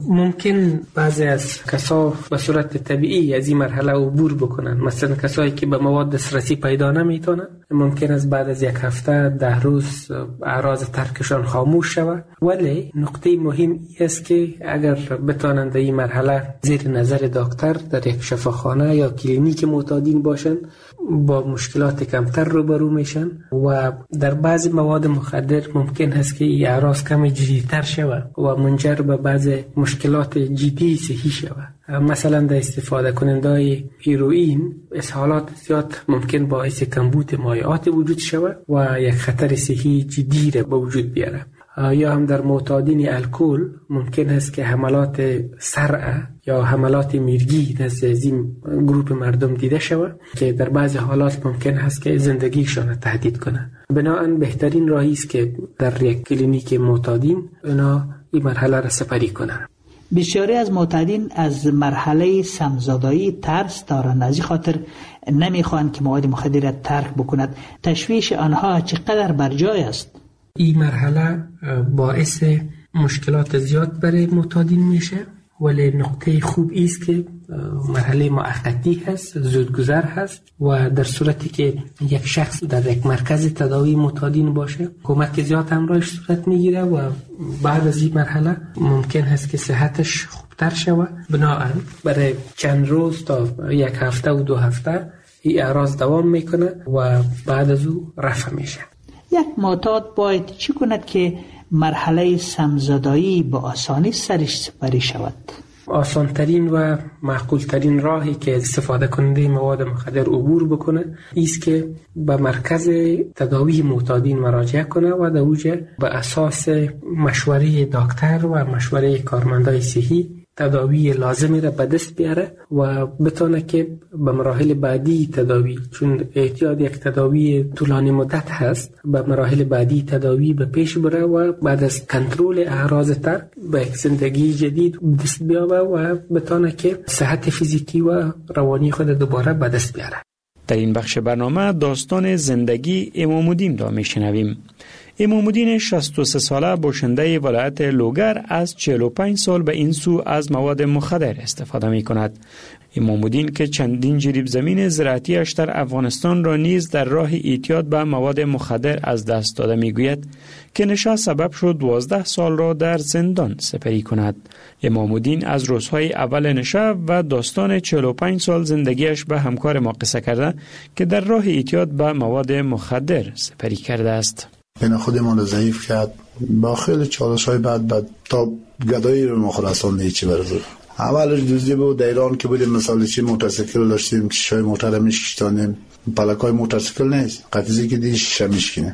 ممکن بعضی از کسا به صورت طبیعی از این مرحله عبور بکنن. مثلا کسایی که به مواد دسترسی پیدا نمیتونن، ممکن است بعد از 1 هفته 10 روز اعراض ترکشان خاموش شود. ولی نقطه مهم است که اگر بتونن در این مرحله زیر نظر دکتر در یک شفاخانه یا کلینیک معتادین باشن، با مشکلات کمتر روبرو میشن و در بعضی مواد مخدر ممکن است که این اعراض کمی جدی‌تر شود و منجر به بعضی مشکلات جدی صحی شود. مثلا در استفاده کننده هیروئین اسهالات زیاد ممکن باعث کمبود مایعات وجود شود و یک خطر صحی جدی را به وجود بیاره. یا هم در معتادین الکل ممکن است که حملات صرع یا حملات میرگی نزد این گروه مردم دیده شود که در بعضی حالات ممکن است که زندگیشان تهدید کنه. بنابراین بهترین راهی است که در یک کلینیک معتادین اینا این مرحله را سپری کنند. بسیاری از معتادین از مرحله سمزدایی ترس دارند، از این خاطر نمیخوان که مواد مخدر را ترک بکند. تشویش آنها چقدر بر جای است؟ این مرحله باعث مشکلات زیاد برای معتادین میشه، ولی نقطه خوب است که مرحله موقتی هست، زودگذر هست و در صورتی که یک شخص در یک مرکز تداوی معتادین باشه، کمک زیاد همراهش صورت میگیره و بعد از این مرحله ممکن هست که صحتش خوبتر شود. بنابراین برای چند روز تا 1 هفته و 2 هفته این اعراض دوام میکنه و بعد از او رفع میشه. یک معتاد باید چی کند که مرحله سمزدایی با آسانی سرش سپری شود؟ آسانترین و معقولترین راهی که استفاده کننده مواد مخدر عبور بکنه ایست که به مرکز تداوی معتادین مراجعه کنه و در اوجه به اساس مشوره دکتر و مشوره کارمندای صحی تداوی لازمی را به دست بیاره و بتونه که به مراحل بعدی تداوی، چون احتیاج یک تداوی طولانی مدت هست، به مراحل بعدی تداوی به پیش بره و بعد از کنترل اعراض ترک به یک زندگی جدید دست بیابه و بتونه که صحت فیزیکی و روانی خود دوباره به دست بیاره. در این بخش برنامه داستان زندگی امام الدین را میشنویم. امام الدین 63 ساله باشنده ولایت لوگر از 45 سال به این سو از مواد مخدر استفاده می کند. امام الدین که چندین جریب زمین زراعتیش در افغانستان را نیز در راه اعتیاد به مواد مخدر از دست داده می گوید که نشه سبب شد 12 سال را در زندان سپری کند. امام الدین از روزهای اول نشه و داستان 45 سال زندگیش به همکار ما قصه کرده که در راه اعتیاد به مواد مخدر سپری کرده است. این خودمان رو ضعیف کرد، با خیلی چالش‌های بعد تا گدایی رو مخلصان نیچی برزد. اولش دوزی بود، در ایران که بودیم مثلا چی موتورسیکل داشتیم، شیشه‌های موتور رو میشکستانیم، پلکای موتورسیکل نیست، قطیزی که دیگه شیشه میشکنه.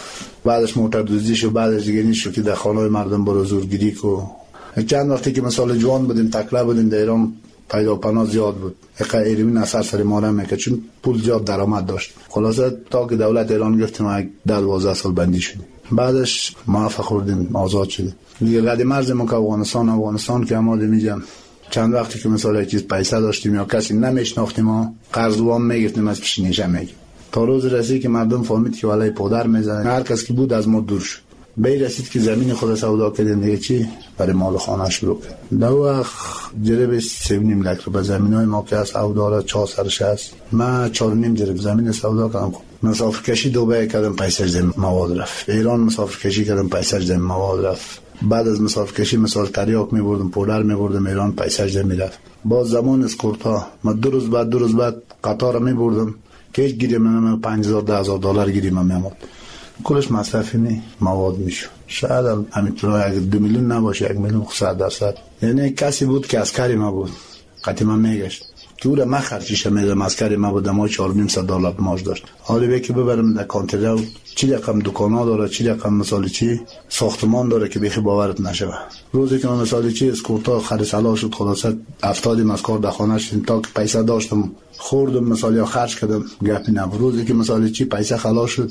بعدش موتور دوزی شد، بعدش دیگه نیست که در خانه‌های مردم برو زورگیری کو. چند وقتی که مثلا جوان بودیم، تکلا بودیم، در ایران پیدا پناه زیاد بود. ایروین اثر سر ما نمیکرد چون پول زیاد درآمد داشت. خلاصه تا که دولت ایران گفتیم ما 12 سال بندی شدیم. بعدش موفق خوردیم، آزاد شدیم. دیگه قدیم مرزمون که افغانستان که ما میگم چند وقتی که مثلا چیز پیسه داشتیم یا کسی نمیشناختیم، ما قرض وام میگرفتیم از پیش نیشه میگیم. تا روز رسید که مردم فهمید که والای پدر میزنه، هر کس که بود از ما دور شد. به رسید که زمین خود سودا کردیم دیگه چی برای مال خانه شروع کرد. در وقت جرب 3.5 لک رو به زمین های ما که از سودا را 460 من 4.5 جرب زمین سودا کردم. مسافر کشی دبی کردم پیسش زمین مواد رفت. ایران مسافر کشی کردم پیسش زمین مواد رفت. بعد از مسافر کشی مثال تریاک میبردم پودر میبردم ایران پیسش زمین رفت. با زمان اسکورتا من 2 روز بعد قطار میبردم که هیچ گیری من $5,000-10,000 گیری من میامد. کلش مصرفی نی مواد میشو. شاید همینطور اگه 2 میلیون نباشه 1,100,000. یعنی کسی بود که عسکری ما بود قطعی من میگشت که او را من خرچیش میدم. عسکری ما بود ما $4,500 معاش داشت. حالا به که ببرم در کانتر چی رقم دکانا داره چی رقم مثال چی ساختمان داره که بخی باورت نشوه. روزی که من مثال چی اسکورتا خرید سلا شد خلاصه 70 از کار در خانه شدیم تا که پیسه داشتم خوردم مثال یا خرج کردم گپی نبود. روزی که مثال چی پیسه خلاص شد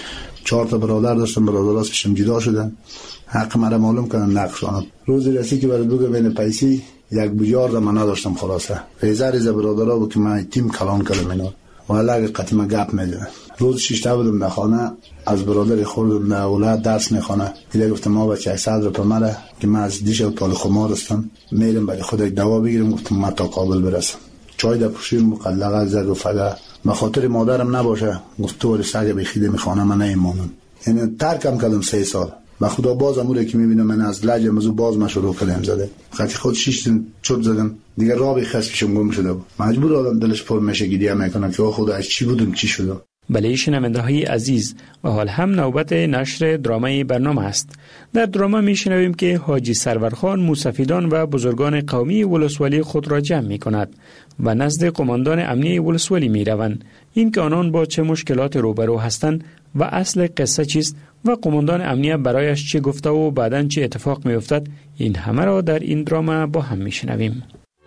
4 تا برادر داشتم برادرها کشم جدا شدن حق مرا معلوم کردن نقشانم. روزی رسی که برای دوگه بین پیسی 1 بیلیارد من نداشتم خلاصه ریزه برادرها بود که من تیم کلان کردم اینا ولی اگه قطعی گپ میدونم. روز 6 تا بودم در خانه از برادر خوردم در اولاد درس میخونه. دیگه گفتم ما بچه 100 روپیه مره که من از دیش و طال خمار هستم میرم برای خود یک دوا بگیرم. گفتم من تا کابل برسم چای در پوشیم مقلقه زد و فقط به خاطر مادرم نباشه گفت تو ولی سگ بخیده میخوانه من نیمانم. یعنی ترکم کردم 3 سال و خدا باز اموره که میبینم من از لج مزو باز ما شروع کردم زده خاطر خود 6 چوب زدم دیگه راه بخواست پیشم گم شده بود. مجبور آدم دلش پر میشه گریه میکنه که خدا از چی بودم چی شدم. بله شنونده های عزیز و حال هم نوبت نشر درامای برنامه است. در درامه میشنویم که حاجی سرورخان موسفیدان و بزرگان قومی ولسوالی خود را جمع می کند و نزد قماندان امنیه ولسوالی می روند. این که آنان با چه مشکلات روبرو هستند و اصل قصه چیست و قماندان امنیه برایش چه گفته و بعداً چه اتفاق می افتد، این همه را در این درامه با هم میشنویم.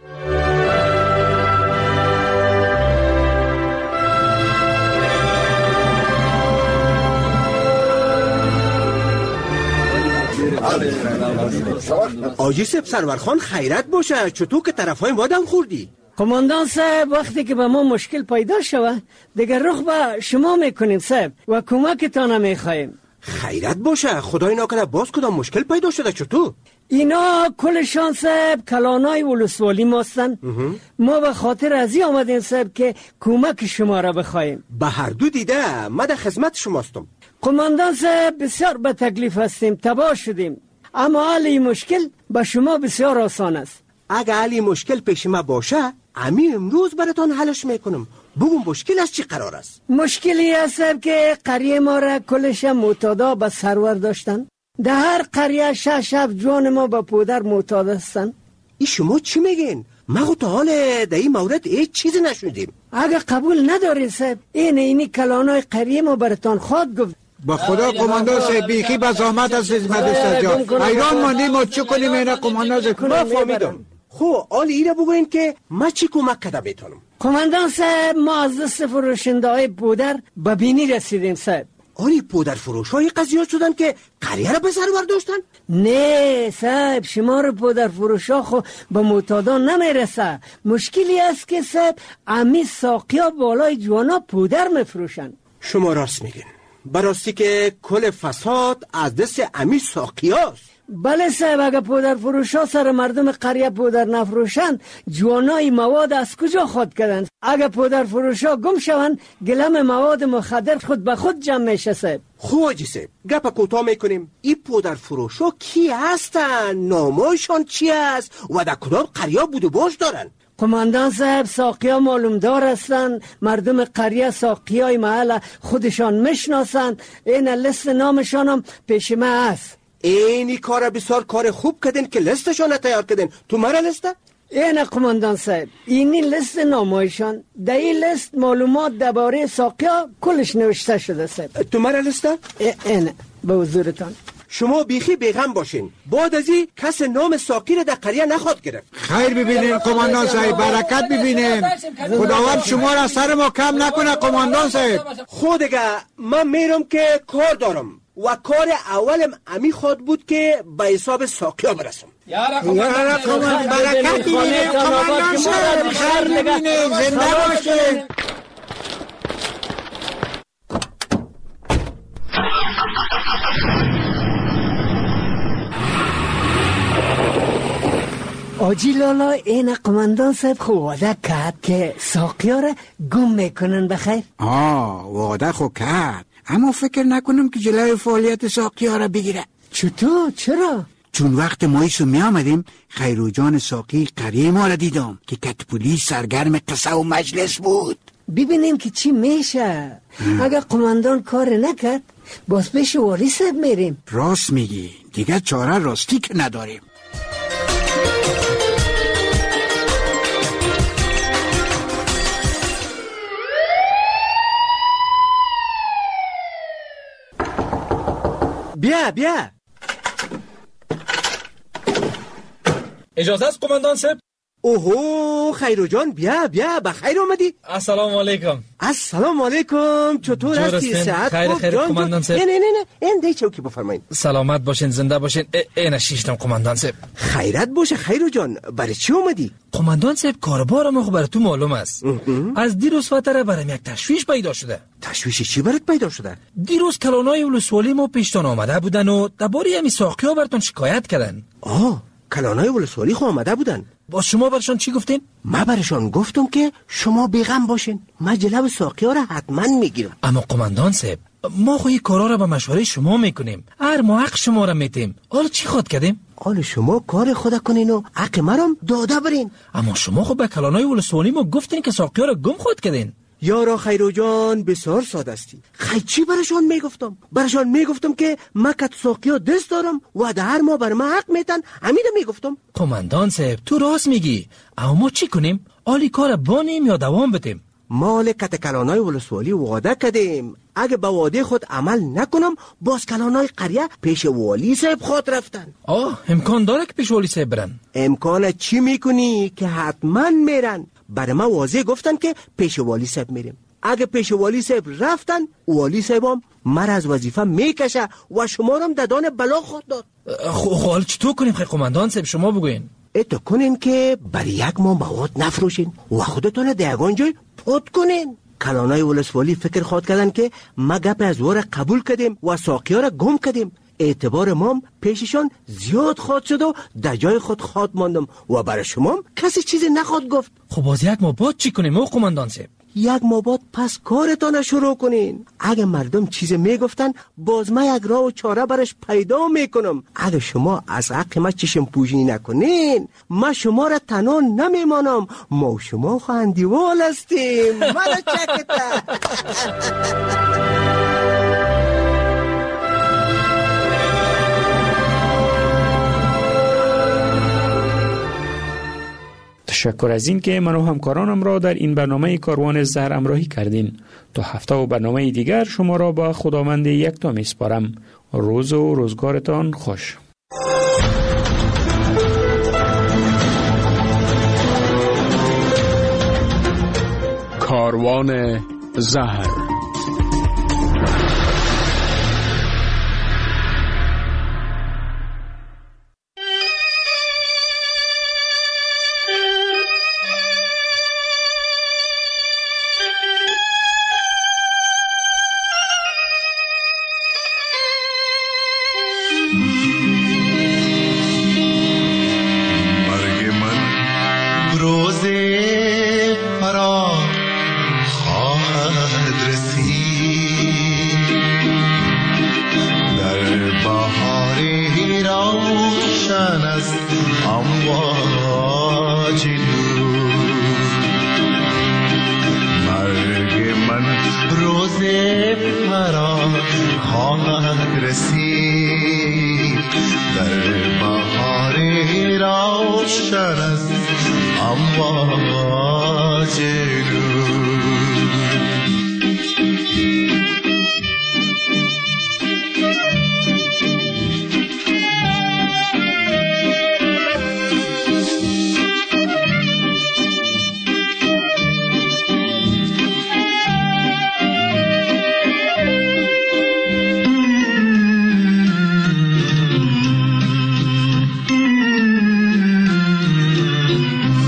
آجی سب سرورخان خیرت باشه چطور که طرفای ما دم خوردی؟ قماندان صاحب وقتی که به ما مشکل پیدا شود دیگر رخ به شما میکنیم صاحب و کمکتان میخواهیم. خیرت باشه خدای ناکنه باز کدام مشکل پیدا شده چطور؟ اینا کلشان صاحب کلانای ولسوالی ماستن. ما به خاطر ازی آمدیم صاحب که کمک شما را بخواهیم. به هر دو دیده ما در خدمت شماستم. قماندان صاحب بسیار به تکلیف هستیم تباه شدیم اما حل این مشکل به شما بسیار آسان است. اگه حل مشکل پیش ما باشه امی امروز براتان حلش میکنم. بگم مشکل از چی قرار است؟ مشکلی است که قریه ما را کلش معتادا به سرور داشتن. در هر قریه 6 جوان ما به پودر معتاد هستن. ای شما چی میگین؟ ما تا حال در این مورد هیچ چیزی نشنیدیم. اگه قبول ندارین صاحب اینی کلانای قریه ما براتان خواهد گفت. با خدا قماندان صاحب بیخی به زحمت از خدمت سجاد ایران ماندیم و چه کنیم اینا قماندان صاحب؟ ما فهمیدم. خب حال ایره بگوین که ما چی کمک کده میتونم؟ قماندان صاحب ما از دست فروشنده های پودر به بینی رسیدیم صاحب. آری پودر فروش های قضیات شدن که قریه را به سرور داشتن؟ نه صاحب شمار پودر فروش ها خو به معتادان نمیرسه. مشکلی است که صاحب امی ساقیا بالای جوانا پودر میفروشن. شما راست میگین. براستی که کل فساد از دست امی ساقیاست. بله صاحب اگه پودر فروش ها سر مردم قریه پودر نفروشن جوانای مواد از کجا خود کردن؟ اگه پودر فروش ها گم شون گلم مواد مخدر خود به خود جمع میشه صاحب. خواه جی صاحب گپ کوتاه میکنیم. این پودر فروش ها کی هستن؟ نامایشان چی است؟ و در کدام قریه بود و باش دارن؟ قماندان صاحب ساقیا معلوم دار هستن. مردم قریه ساقیای محل خودشان میشناسن. این لست نامشان هم پیش ما هست. اینی کار بسیار کار خوب کردین که لستشان تیار کردین. تو مرا لسته؟ این قماندان صاحب اینی لست نامایشان. در این لست معلومات درباره ساقیا کلش نوشته شده صاحب. تو مرا لسته؟ این به حضورتان. شما بیخی بیغم باشین. بعد از این کس نام ساقی را در قریه نخواد گرفت. خیر ببینیم قماندان صاحب برکت ببینیم. خداوند شما را سر ما کم نکنه قماندان صاحب. خود دیگه من میرم که کار دارم و کار اولم امی خود بود که به حساب ساقیا برسم. یارا قماندان برکت ببینیم قماندان صاحب. خیر ببینیم زنده باشین. آجی لالا این قماندان صاحب خو وعده کرد که ساقیا را گم میکنن بخیر. وعده خو کرد، اما فکر نکنم که جلوی فعالیت ساقیا را بگیره. چطور؟ چرا؟ چون وقت مایسو می آمدیم خیرو جان ساقی قریه ما را دیدم که کتپولی سرگرم قصه و مجلس بود. ببینیم که چی میشه. اگر قماندان کار نکرد باز پیش والی صاحب میریم. راست میگی، دیگه چاره راستی که نداریم. بیا اجازه است قماندان صاحب؟ اوهو خیرو جان بیا بخیر آمدی. السلام علیکم. السلام علیکم. چطور هستی؟ صحت خوب؟ خیر قماندان صاحب. نه این دی چوکی بفرمایید. سلامت باشین، زنده باشین. این شیشتم قماندان صاحب. خیرت باشه خیرو جان. برای چی اومدی؟ قماندان صاحب کاربار ما برای تو معلوم است. از دیروز فتره برام یک تشویش پیدا شده. تشویش چی برات پیدا شده؟ دیروز کلانای ولسوالی ما پیشتان آمده بودن و درباره همین ساقیا براتون شکایت کردن. کلانای ولسوالی خو آمده بودن. با شما برشان چی گفتین؟ ما برشان گفتم که شما بیغم باشین، ما جلو ساقیا را حتما میگیرم. اما قماندان صاحب ما خو این کارا را به مشوره شما میکنیم، هر ما حق شما را میتیم. حالا چی خود کردیم؟ حالا شما کار خود کنین و حق مرام داده برین. اما شما خو به کلانای ولسوالی ما گفتین که ساقیا را گم خود کردین. یارا خیرو جان بسیار ساده استی. چی برشان میگفتم؟ برشان میگفتم که ما کت ساقیا دست دارم و در ما بر ما حق میتن، همین میگفتم. قماندان صاحب تو راست میگی، اما ما چی کنیم؟ آلی کار بانیم یا دوام بدیم؟ مال کت کلانای ولسوالی وعده کردیم، اگه به وعده خود عمل نکنم باز کلانای قریه پیش والی صاحب خود رفتن. امکان داره که پیش والی صاحب برن؟ امکان چی میکنی که حتما میرن. برای ما واضح گفتن که پیش والی صاحب میریم. اگه پیش والی صاحب رفتن والی صاحب هم مر از وظیفه میکشه و شما هم ددان بلا خود داد. حال چطور کنیم خیلی قماندان صاحب شما بگوین؟ اتو کنین که برای یک ماه مواد نفروشین و خودتون دیگان جای پود کنین. کلانای ولسوالی فکر خود کردن که ما گپ از وره قبول کردیم و ساقیا را گم کردیم. اعتبار مام پیششان زیاد خود شد و در جای خود خود ماندم و برای شما کسی چیزی نخواد گفت. خب باز یک ماه بعد چی کنیم قماندان صاحب؟ یک ماه بعد پس کارتان شروع کنین. اگه مردم چیزی میگفتن باز ما یک راه و چاره برش پیدا میکنم. اگه شما از حق ما چشم پوشی نکنین ما شما را تنها نمیمانم. ما و شما خواهندیوال هستیم. مرا چکتا. تشکر از این که من و همکارانم را در این برنامه کاروان زهر همراهی کردین. تا هفته و برنامه دیگر شما را با خداوند یکتا میسپارم. روز و روزگارتان خوش. کاروان زهر.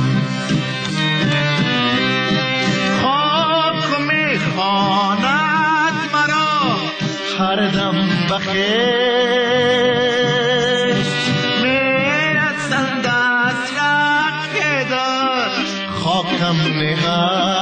خواند هم نهاد